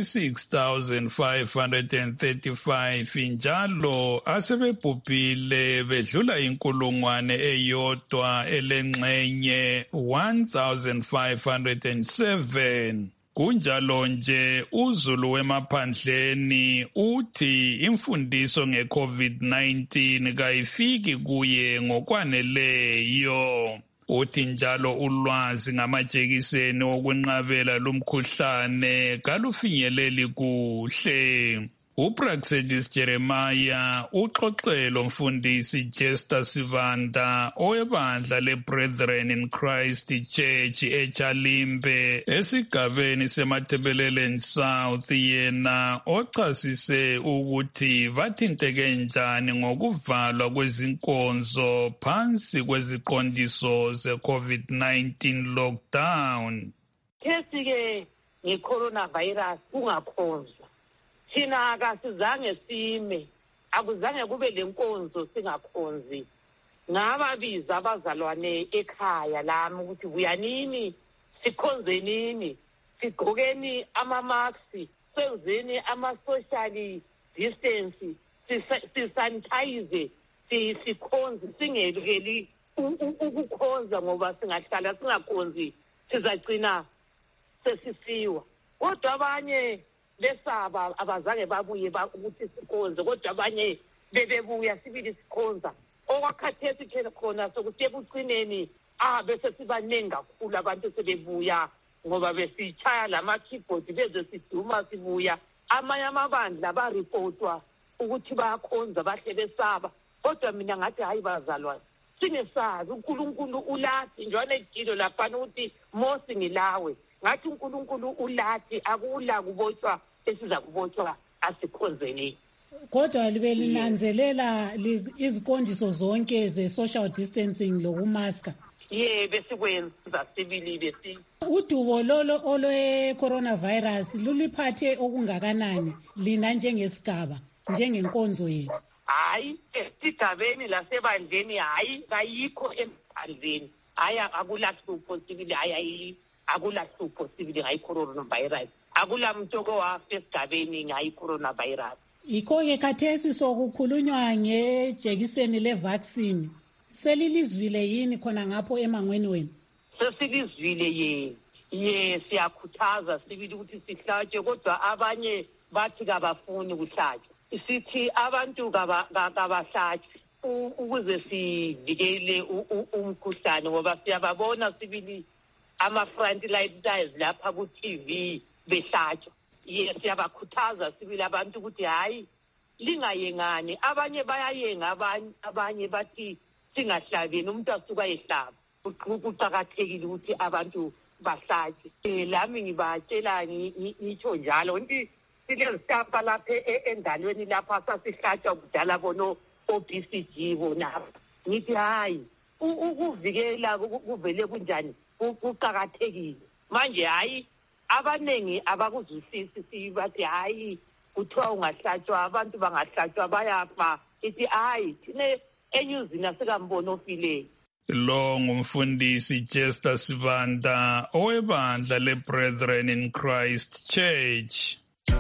36,535 njalo asebebhubhile bedlula inkulungwane eyodwa elengxenye 1,507. Kunjalo nje uZulu wemaphandleni uthi imfundiso nge-COVID-19 kayifiki kuye ngokwaneleyo. Uthi njalo ulwazi ngamajekiseni okwenqabela lumkhuhlane kalufinyeleli kuhle. uPraxedis Jeremiah uxoxele umfundisi Jester Sivanda owebandla leBrethren in Christ Church eChalimbe esigabeni seMathebeleleni South yena ochasise ukuthi bathinteke njani ngokuvalwa kwezinkonzo phansi kweziqondiso ze-COVID-19 lockdown. Kesike nge-coronavirus ungakhonzwa. Thina akasizange sime, akuzange kube lenkonzo singakhonzi. Ngababiza abazalwane ekhaya lami ukuthi buyanini, sikhonze nini, sigqokeni ama-masks, senzeni ama-social distance, sisanitize, sikhonze, singekeli ukukhonza ngoba singahlala singakhonzi sizagcina sesisiwa. Kodwa abanye lesaba abazange babuye ukuthi sikhonze, kodwa abanye bebebuya sibili sikhonza. Okwakhathesi khona sokuthi ebucineni bese sibaningi kakhulu abantu sebebuya ngoba besitshaya lama-keyboard beze siduma sibuya. Amanye amabandla baripotwa ukuthi bayakhonza bahle besaba. Kodwa mina ngathi hayi bazalwane, singesazi uNkulunkulu ulathi njalo ejilo laphana ukuthi Mose ngilawe. Ngathi uNkulunkulu ulathi akula kubotshwa esiza kubotshwa asikhonzeni. Kodwa libe linanzelela iziqondiso zonke ze-social distancing lokumaska. Besikwenza sibili besi. Udubo lolo olwe-coronavirus luliphathe okungakanani lina njengesigaba, njengenkonzo yenu? Hayi, esigabeni lasebandleni hayi kayikho emphandleni. Hayi akulahlupho sibili, hayi akulahlupho sibili ngayi coronavirus. Akula muntu owafa esigabeni ngayi coronavirus. Yikho-ke khathesi sokukhulunywa ngejekiseni le-vaccine. Selilizwile yini khona ngapho emangweni wenu? Sesilizwile siyakhuthaza sibili ukuthi sihlatshwe, kodwa abanye bathi kabafuni kuhlatshwa. Sithi abantu kabahlatshwe ukuze sivikele umkhuhlane, ngoba siyababona sibili ama-frontliners lapha ku-TV behlatshwa. Siyabakhuthaza sibili abantu ukuthi hayi lingayengani. Abanye bayayenga, abanye bathi singahlabeni, umuntu asuka ehlaba. Kuqakathekile ukuthi abantu bahlatshwe. Lami ngibatshela ngitsho njalo nti silezitampa lapha endalweni lapha sasihlatshwa kudala bono OBCG bona. Ngithi hayi ukuvikela kuvele kunjani kuqakathekile. Manje hayi abanengi abakuzwisisi sibathi hayi kuthiwa ungahlatshwa, abantu bangahlatshwa bayafa. Ithi hayi thine enyuzini asikambona ofileyo. Lo ngumfundisi Chester Sibanda owebandla le-Brethren in Christ Church.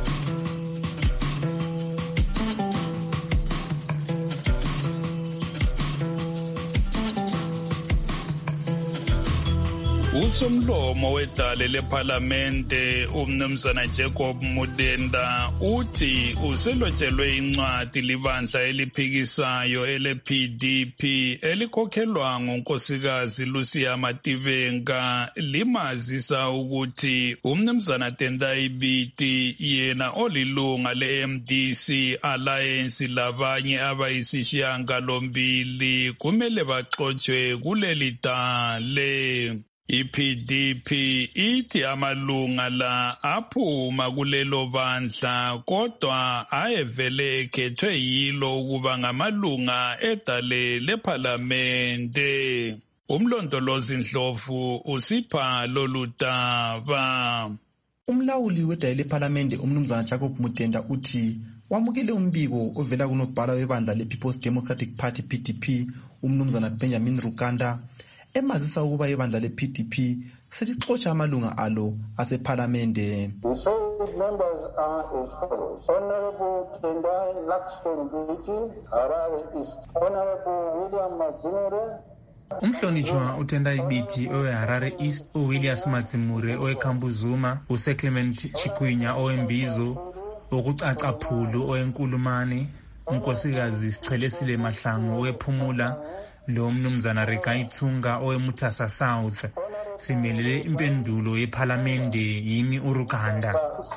Usomlomo wedale lephalamente umnumzana Jacob Mudenda uthi uselotshelwe incwadi libandla eliphikisayo ele-PDP elikhokhelwa ngunkosikazi Lucia Mativenga limazisa ukuthi umnumzana Tendai Biti yena olilunga le-MDC Alliance labanye abayisishiyagalombili kumele baxotshwe kuleli dale. IPDP ithi amalunga la aphuma kulelo bandla kodwa ayevele ekhethwe yilo ukuba ngamalunga edale lephalamente. Umlondolozi Ndlovu usipha lolu daba. Umlawuli wedale lephalamente umnumzana Jacob Mudenda uthi wamukele umbiko ovela kunobhala webandla le-People's Democratic Party PDP umnumzana Benjamin Rukanda emazisa ukuba ibandla le-PDP selixotsha amalunga alo asephalamende. The solid members are as follows: Honorable Tendai Laxton Biti, Harare East; Honorable William Mazimure, umhlonishwa uTendai Biti oweHarare East, uWilliams Mazimure oweKhambuzuma, uSeclement Chikwinya owembizo, ukucaca phulu owenkulumane, unkosikazi Sichelesile Mahlangu owephumula, lo mnumzana Regaithunga oweMutasa South. Simelele impendulo yephalamende yimi uRuganda.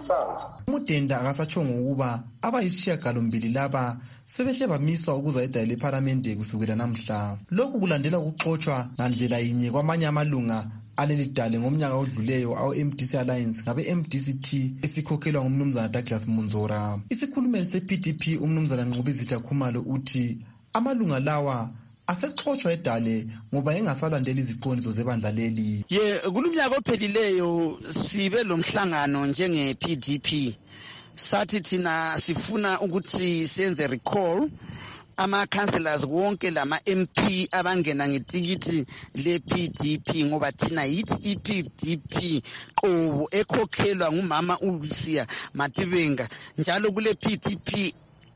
Mudenda akasatsho ngokuba abayisishiyagalombili laba sebehle bamiswa ukuza edale lephalamende kusukela namhla. Lokhu kulandela ukuxotshwa ngandlela yinye kwamanye amalunga aleli dale ngomnyaka odluleyo awe-MDC Alliance ngabe-MDCT esikhokhelwa ngumnumzana Douglas Munzora. Isikhulumeli se-PDP umnumzana Nqobizitha Khumalo uthi amalunga lawa asexotsha edale ngoba engasalandeli iziqondiso zebandla leli. Kulumnyaka ophelileyo sibe lomhlangano njenge-PDP sathi thina sifuna ukuthi senze recall ama-councillors wonke lama-MP abangena ngetikiti le-PDP ngoba thina yithi i-PDP qobo ekhokhelwa ngumama uLucia Mativenga njalo kule-PDP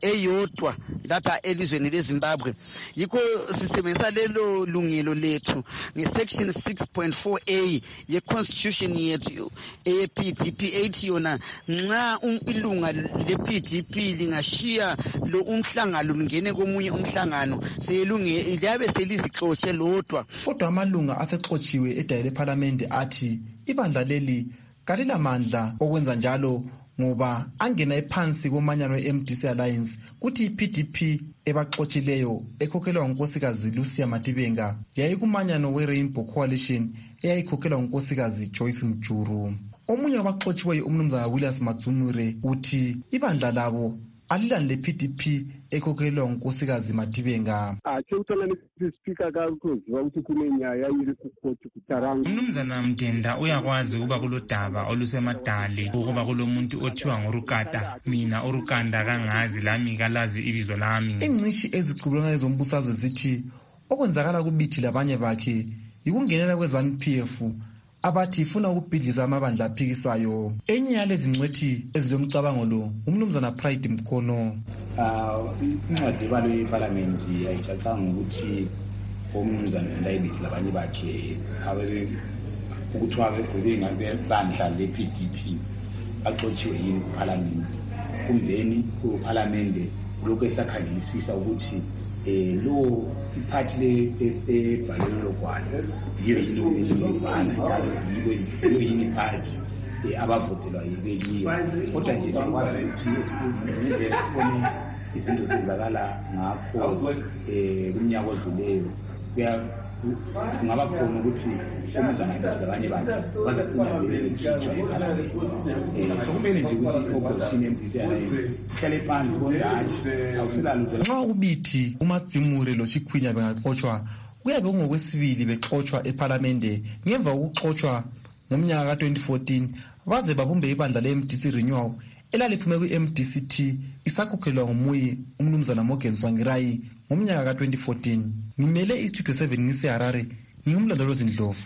eyodwa lapha elizweni leZimbabwe. Yikho sisebenzisa lelo lungelo lethu ngesection 6.4A ye-constitution yethu eye-PDP ethi yona nxa ilunga le-PDP lingashiya lo umhlangano lungene komunye umhlangano liyabe selizixotshe lodwa. Kodwa amalunga asexotshiwe edale lephalamende athi ibandla leli kalilamandla okwenza njalo ngoba angena ephansi komanyano we-MDC Alliance, kuthi i-PDP ebaxotshileyo ekhokhelwa ngunkosikazi Lucia Matibenga yayikumanyano we-Rainbow Coalition eyayikhokhelwa ngunkosikazi Joyce Mjuru. Omunye wabaxotshiweyo umnumzana Williams Madzumure uthi ibandla labo alilani le-PDP ekhokhelwa ngunkosikazi Matibenga. Chekutala nesipika kakuziva ukuthi kunenyaya iri kukhoti kutaranga. Umnumzana Mdenda uyakwazi ukuba kulodaba olusemadale ukuba kulomuntu othiwa ngurukata, mina urukanda kangazi lami kalazi ibizo lami. Ingcishi ezicubulana ezombusazwe zithi okwenzakala kubithi labanye bakhe yikungenela kwe-ZANU-PF abathi ifuna ukubhidliza amabandla aphikisayo. Enye yalezi ngcwethi ezilomcabango lo umnumzana Pride Mkhono. Incwadi ebalo yeParliament ayicacanga ukuthi umnumzana Ndayibithi labanye bakhe ukuthiwa bebandla le-PDP baxotshiwe yini kuParliament. Kumbeni kuParliament lokhu esakhangelisisa ukuthi lo iphathi lebhalelo lokwana yiyo yini okubana njalo yiyo yini iphathi abavotelwa yibekiyo. Kodwa nje sikwazi ukuthi ngendlela sibone izinto zenzakala ngakho kumnyaka odluleyo kungaba khona ukuthi umzana abanye bantu bazaqina bekhitshwa eParliament. Sokumele nje ukuthi opposition MDC ihlale phansi bondathi awusilalo. Nxa ubithi uMadzimure loChikhwinya bengaxotshwa kuyabe kungokwesibili bexotshwa eParliament ngemva kokuxotshwa ngomnyaka ka-2014 baze babumbe ibandla le-MDC Renewal elaliphume kwi-MDCT isakhokhelwa ngumuyi umnumzana Morgan Tsvangirai ngomnyaka ka-2014. Ngimele iStudio 7 ngiseHarare, ngingumlandolozi Ndlovu.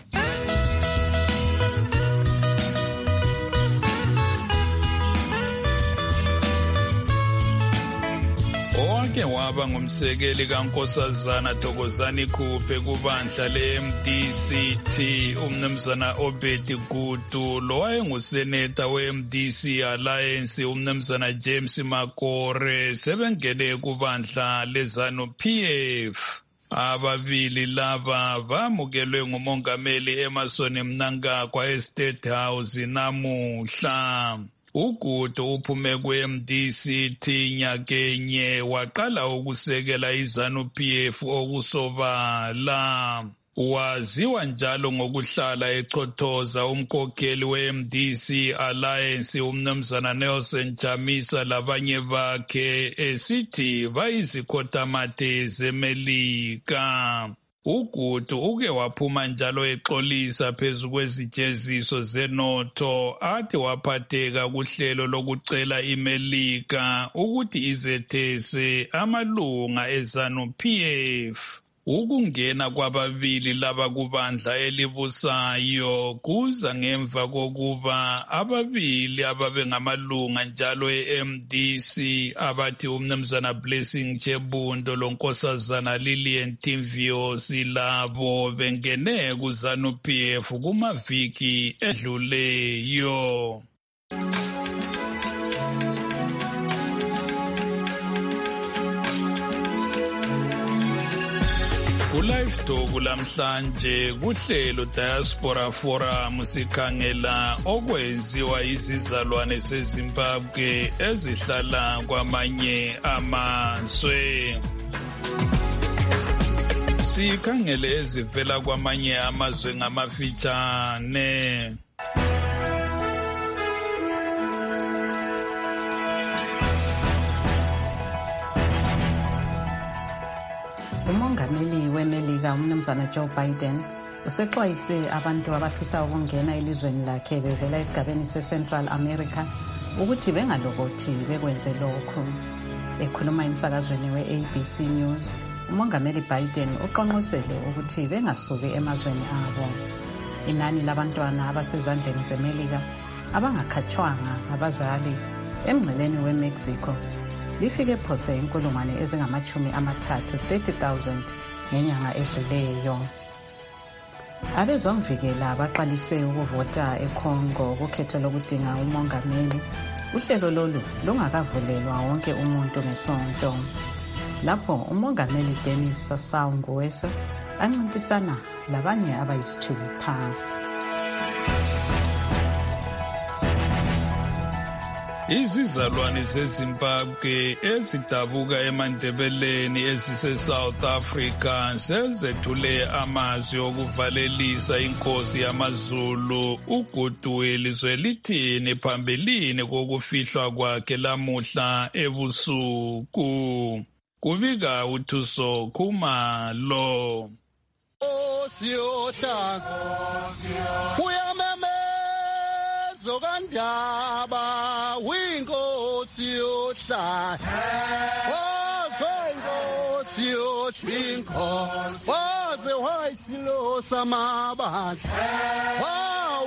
Owake waba ngumsekeli kaNkosazana Thokozani Khuphe kubandla le-MDCT umnumzana Obedi Gutu, lo wayenguseneta we-MDC Alliance umnumzana James Makore sebengene kubandla le-ZANU-PF. Ababili laba bamukelwe ngumongameli Emmerson Mnangagwa eState House namuhla. uGudu uphume kwe-MDCT nyakenye waqala ukusekela iZANU-PF okusobala. Waziwa njalo ngokuhlala echothoza umkhokheli we-MDC Alliance umnumzana Nelson Chamisa labanye bakhe esithi bayizikhotamate zeMelika. uGudu uke waphuma njalo exolisa phezu kwezijeziso zenotho athi waphatheka kuhlelo lokucela iMelika ukuthi izethese amalunga eZANU-PF. Ukungena kwababili laba kubandla elibusayo kuza ngemva kokuba ababili ababengamalunga njalo e-MDC abathi umnumzana Blessing Chebundo lonkosazana Lillian Timviosi labo bengene kuZANU-PF kumaviki edluleyo. Live Talk lamhlanje kuhlelo Diaspora Forum sikhangela okwenziwa izizalwane seZimbabwe ezihlala kwamanye amazwe. Sikhangele ezivela kwamanye amazwe ngamafitshane. Umongameli weMelika umnumzana Joe Biden usexwayise abantu abafisa ukungena elizweni lakhe bevela esigabeni seCentral America ukuthi bengalokothi bekwenze lokhu. Ekhuluma emsakazweni we-ABC News, umongameli Biden uqonqosele ukuthi bengasuki emazweni abo. Inani labantwana abasezandleni zeMelika abangakhatshwanga abazali emngceleni weMexico lifike phose inkulungwane ezingama-30,000 ngenyanga edluleyo. Abezomvikela baqalise ukuvota eCongo kukhetho lokudinga umongameli. Uhlelo lolu lungakavulelwa wonke umuntu ngesonto, lapho umongameli Denis Sassou Nguesso ancintisana labanye abayisithupha. Izizalwane zeZimbabwe ezidabuka eMandebeleni ezise-South Africa sezethule amazwi okuvalelisa inkosi yamaZulu uGoodwill Zwelithini phambilini kokufihlwa kwakhe lamuhla ebusuku. Kubika uThuso Khumalo. Zogandaba winkosi yohla inkosi yothinko waze wayisilo samabandla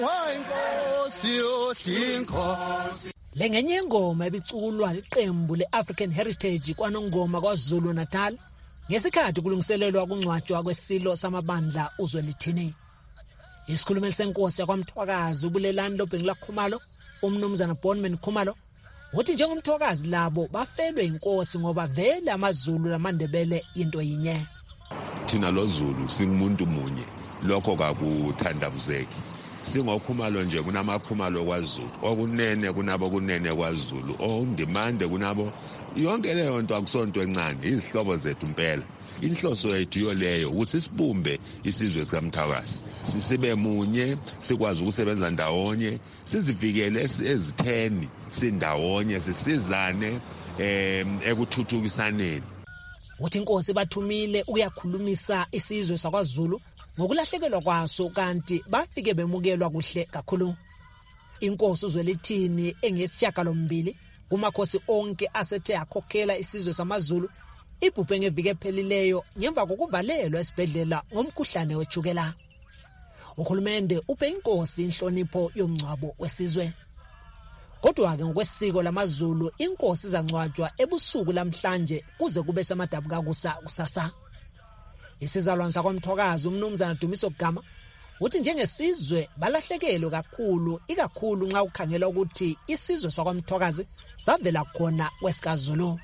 inkosi yothinko. Le ngenye ingoma ebiculwa liqembu le-African Heritage kwaNongoma kwaZulu Natal ngesikhathi kulungiselelwa kungcwatshwa kwesilo samabandla uZwelithini. Isikhulumeli senkosi yakwaMthwakazi uBulelani Lobhengula Khumalo, umnumzana Bonman Khumalo, uthi njengomthwakazi labo bafelwe inkosi ngoba vele amaZulu laMandebele into yinye. Thina lo Zulu singumuntu munye, lokho kakuthandabuzeki. Singokhumalo nje kunamakhumalo kwaZulu, okunene kunabo kunene kwaZulu, ondimande kunabo. Yonke leyo nto akusonto encane, izihlobo zethu impela. Inhloso yethu yoleyo ukuthi sibumbe isizwe sikaMthwakazi, sibe munye, sikwazi ukusebenza ndawonye, sizivikele ezitheni, sindawonye, sisizane ekuthuthukisaneni. Uthi inkosi bathumile ukuyakhulumisa isizwe sakwaZulu ngokulahlekelwa kwaso kanti bafike bemukelwa kuhle kakhulu. Inkosi uZwelithini engesishiyagalombili kumakhosi onke asethe akhokhela isizwe samaZulu ibhubhe ngeviki ephelileyo ngemva kokuvalelwa esibhedlela ngomkhuhlane wejukela. Uhulumende uphe inkosi inhlonipho yomngcwabo wesizwe. Kodwa-ke ngokwesiko lamaZulu inkosi izangcwatshwa ebusuku lamhlanje kuze kube semadabukakusa kusasa. Isizalwane sakwaMthwakazi umnumzana Dumiso Gama uthi njengesizwe balahlekelwe kakhulu, ikakhulu nxa ukhangela ukuthi isizwe sakwaMthwakazi savela khona kwesikaZulu.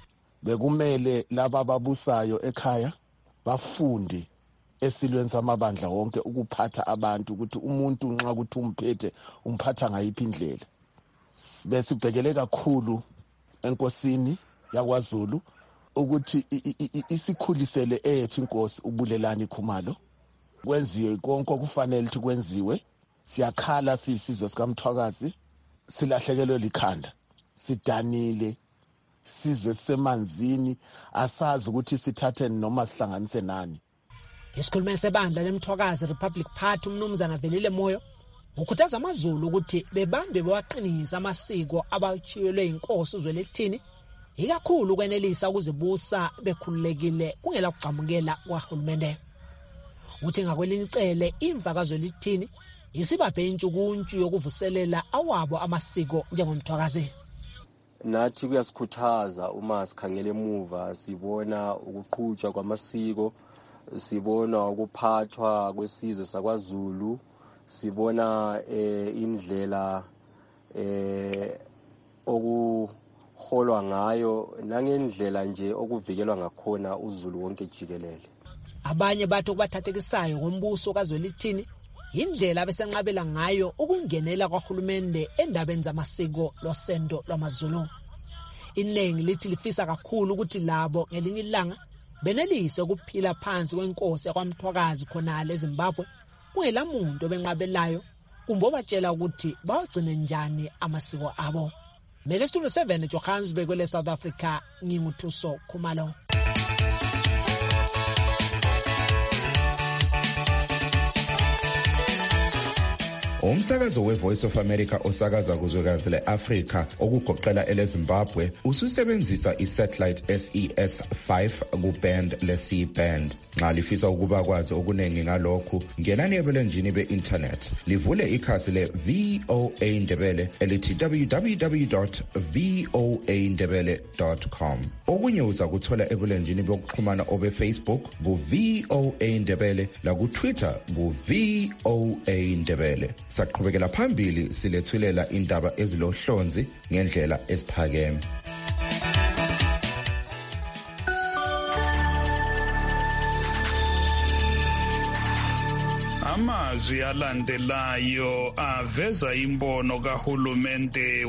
Bekumele laba ababusayo ekhaya bafunde esilweni samabandla wonke ukuphatha abantu, ukuthi umuntu nxa kuthi umphethe umphatha ngayiphi indlela. Besibhekele kakhulu enkosini yakwaZulu ukuthi isikhulisele ethu inkosi uBulelani Khumalo, kwenziwe konke okufanele ukuthi kwenziwe. Siyakhala siyisizwe sikaMthwakazi, silahlekelwe likhanda, sidanile, sizwe semanzini, asazi ukuthi sithathe noma sihlanganise nani. Isikhulumeli sebandla leMthwakazi Republic Party umnumzana Velile Moyo ukhuthaza amaZulu ukuthi bebambe bewaqinisa amasiko abachiyelwe inkosi uZwelithini, ikakhulu kwenelisa ukuzibusa bekhululekile kungela kucamukela kwahulumende. Uthi ngakwelinye icele imva kaZwelithini isibaphe intshukuntshu yokuvuselela awabo amasiko njengomthwakazi. Nathi kuyasikhuthaza uma sikhangele emuva sibona ukuqhutshwa kwamasiko, sibona ukuphathwa kwesizwe sakwaZulu, sibona indlela okuholwa ngayo nangendlela nje okuvikelwa ngakhona uZulu wonke jikelele. Abanye bathi okubathathekisayo ngombuso kaZwelithini indlela abesenqabela ngayo ukungenela kwahulumende endabeni zamasiko losendo lwamaZulu. Iningi lithi lifisa kakhulu ukuthi labo ngelinye ilanga benelise ukuphila phansi kwenkosi yakwaMthwakazi khonale eZimbabwe kungela muntu obenqabelayo kumbe obatshela ukuthi bawagcine njani amasiko abo. Mele Studio 7 Johannesburg kwele South Africa, nginguthuso Khumalo. Umsakazo we-Voice of America osakaza kuzwekazi le-Afrika okugoqela ele-Zimbabwe ususebenzisa i-satellite SES-5 ku-band le-C-band. Nxa lifisa ukuba kwazi okunengi ngalokhu, ngenani ebulenjini be-internet, livule ikhasi le-VOA Ndebele elithi www.voandebele.com. Okunye uza kuthola ebulenjini bokuxhumana obe-Facebook ku-VOA Ndebele laku-Twitter ku-VOA Ndebele. Saqhubekela phambili silethulela indaba ezilohlonzi ngendlela esiphakeme. Amazwi alandelayo aveza imbono kahulumende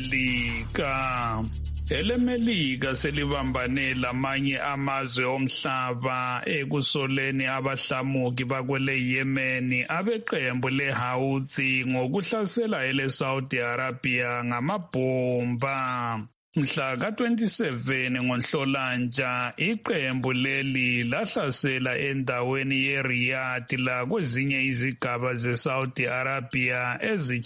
weMelika. EleMelika selibambane lamanye amazwe omhlaba ekusoleni abahlamuki bakwele Yemen abeqembu leHouthi ngokuhlasela ele-Saudi Arabia ngamabhomba. Mhla ka-27 ngoNhlolanja iqembu leli lahlasela endaweni yeRiyadh la kwezinye izigaba zeSaudi Arabia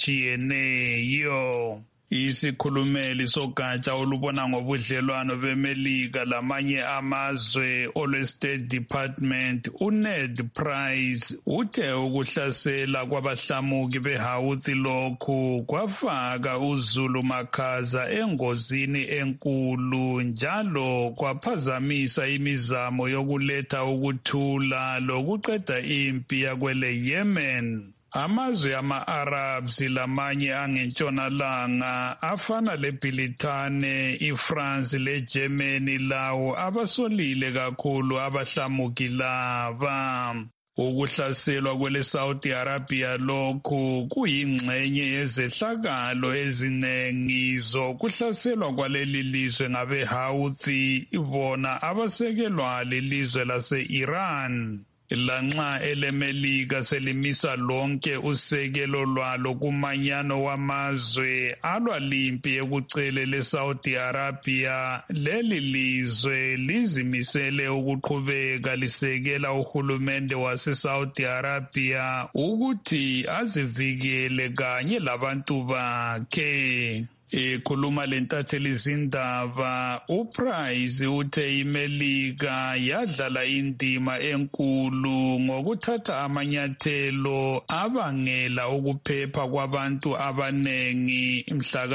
ezichiyeneyo. Isikhulumeli sogatsha olubona ngobudlelwano beMelika lamanye amazwe olwe-State Department uNed Price uthe ukuhlasela kwabahlamuki beHouthi lokhu kwafaka uZulu makhaza engozini enkulu njalo kwaphazamisa imizamo yokuletha ukuthula lokuqeda impi yakwele Yemen. Amazwe ama-Arabs lamanye angentshonalanga afana leBrithani, iFrance leGermany lawo abasolile kakhulu abahlamuki laba. Ukuhlaselwa kwele-Saudi Arabia lokhu kuyingxenye yezehlakalo ezinengi zokuhlaselwa kwaleli lizwe ngabe-Houthi bona abasekelwa lilizwe lase-Iran. Lanxa eleMelika selimisa lonke usekelo lwalo kumanyano wamazwe alwa limpi ekucele leSaudi Arabia, leli lizwe lizimisele ukuqhubeka lisekela uhulumende waseSaudi Arabia ukuthi azivikele kanye labantu bakhe. Ekhuluma lentatheli izindaba, uPrice uthe iMelika yadlala indima enkulu ngokuthatha amanyathelo abangela ukuphepha kwabantu abanengi mhla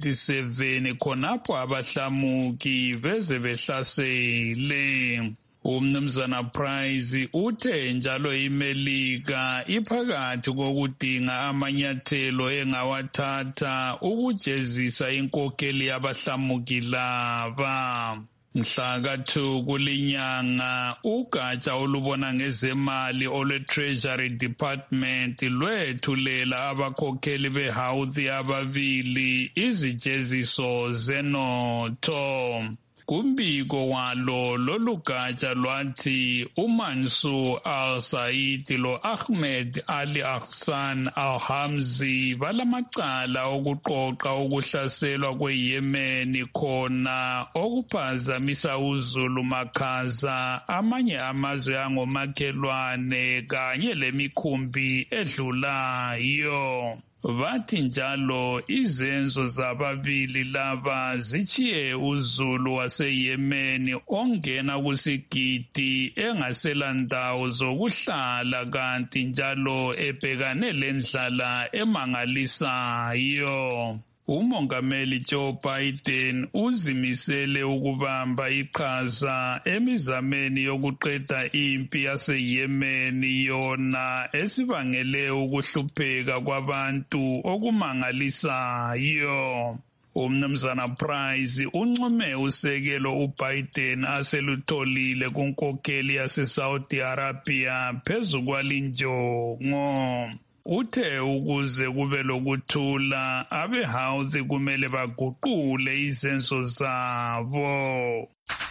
ka-27 khonapho abahlamuki beze behlasele. Umnumzana Price uthe njalo iMelika iphakathi kokudinga amanyathelo engawathatha ukujezisa inkokheli yabahlamuki laba. Mhla ka-2 kulinyanga ugatsha olubona ngezemali olwe-Treasury Department lwethulela abakhokheli beHouthi ababili izijeziso zenotho. Kumbiko walo lolu gatsha lwathi uMansur al-Said lo-Ahmed Ali Ahsan al-Hamzi balamacala okuqoqa ukuhlaselwa kweYemen khona okuphazamisa uZulu makhaza amanye amazwe angomakhelwane kanye lemikhumbi edlulayo. Bathi njalo izenzo zababili laba zichiye uZulu waseYemen ongena kusigidi engaselandawo zokuhlala kanti njalo ebhekane lendlala emangalisayo. Umongameli Joe Biden uzimisele ukubamba iqhaza emizameni yokuqeda impi yaseYemen yona esibangele ukuhlupheka kwabantu okumangalisayo. Umnumzana Price uncome usekelo uBiden aselutholile kunkokheli yaseSaudi Arabia phezu kwalinjongo. Uthe ukuze kube lokuthula abeHouthi kumele baguqule izenzo zabo.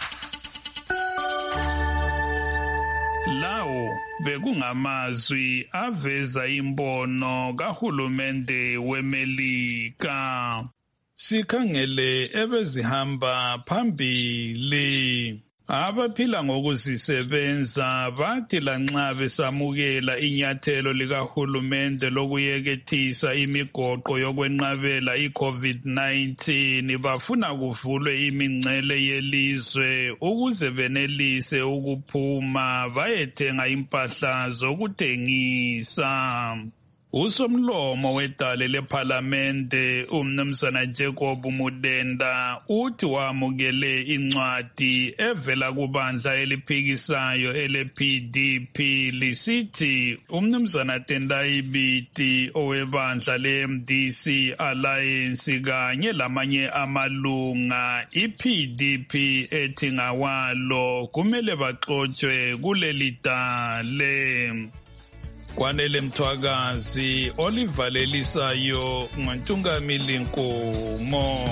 Lawo bekungamazwi aveza imbono kahulumende weMelika. Sikhangele ebezihamba phambili. Abaphila ngokuzisebenza bathi lanxa besamukela inyathelo likahulumende lokuyekethisa imigoqo yokwenqabela i-COVID-19 bafuna kuvulwe imingcele yelizwe ukuze benelise ukuphuma bayethenga impahla zokuthengisa. Usomlomo wedale lephalamende umnumzana Jacob Mudenda uthi wamukele incwadi evela kubandla eliphikisayo ele-PDP lisithi umnumzana Tendai Biti owebandla le-MDC Alliance kanye lamanye amalunga i-PDP ethi ngawalo kumele baxotshwe kuleli dale. Kwanele Mthwakazi olivalelisayo nguNtungamili Nkomo.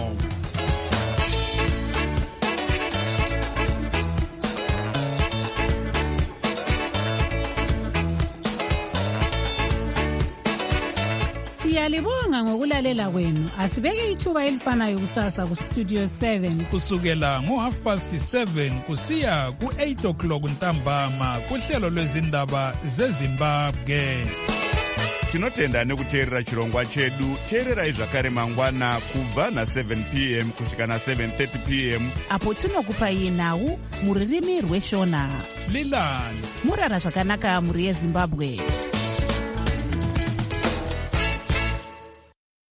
Siyalibonga ngokulalela kwenu. Asibeke ithuba elifanayo kusasa ku Studio 7 kusukela ngo7:30 kusiya ku8:00 ntambama kuhlelo lwezindaba zeZimbabwe. Tinotenda nekuteerera chirongwa chedu. Teererai zvakare mangwana kubva na7 p.m. kusvika na7:30 p.m. apo tinokupai nhau muririmi rweshona. Lilani murara zvakanaka muri yeZimbabwe.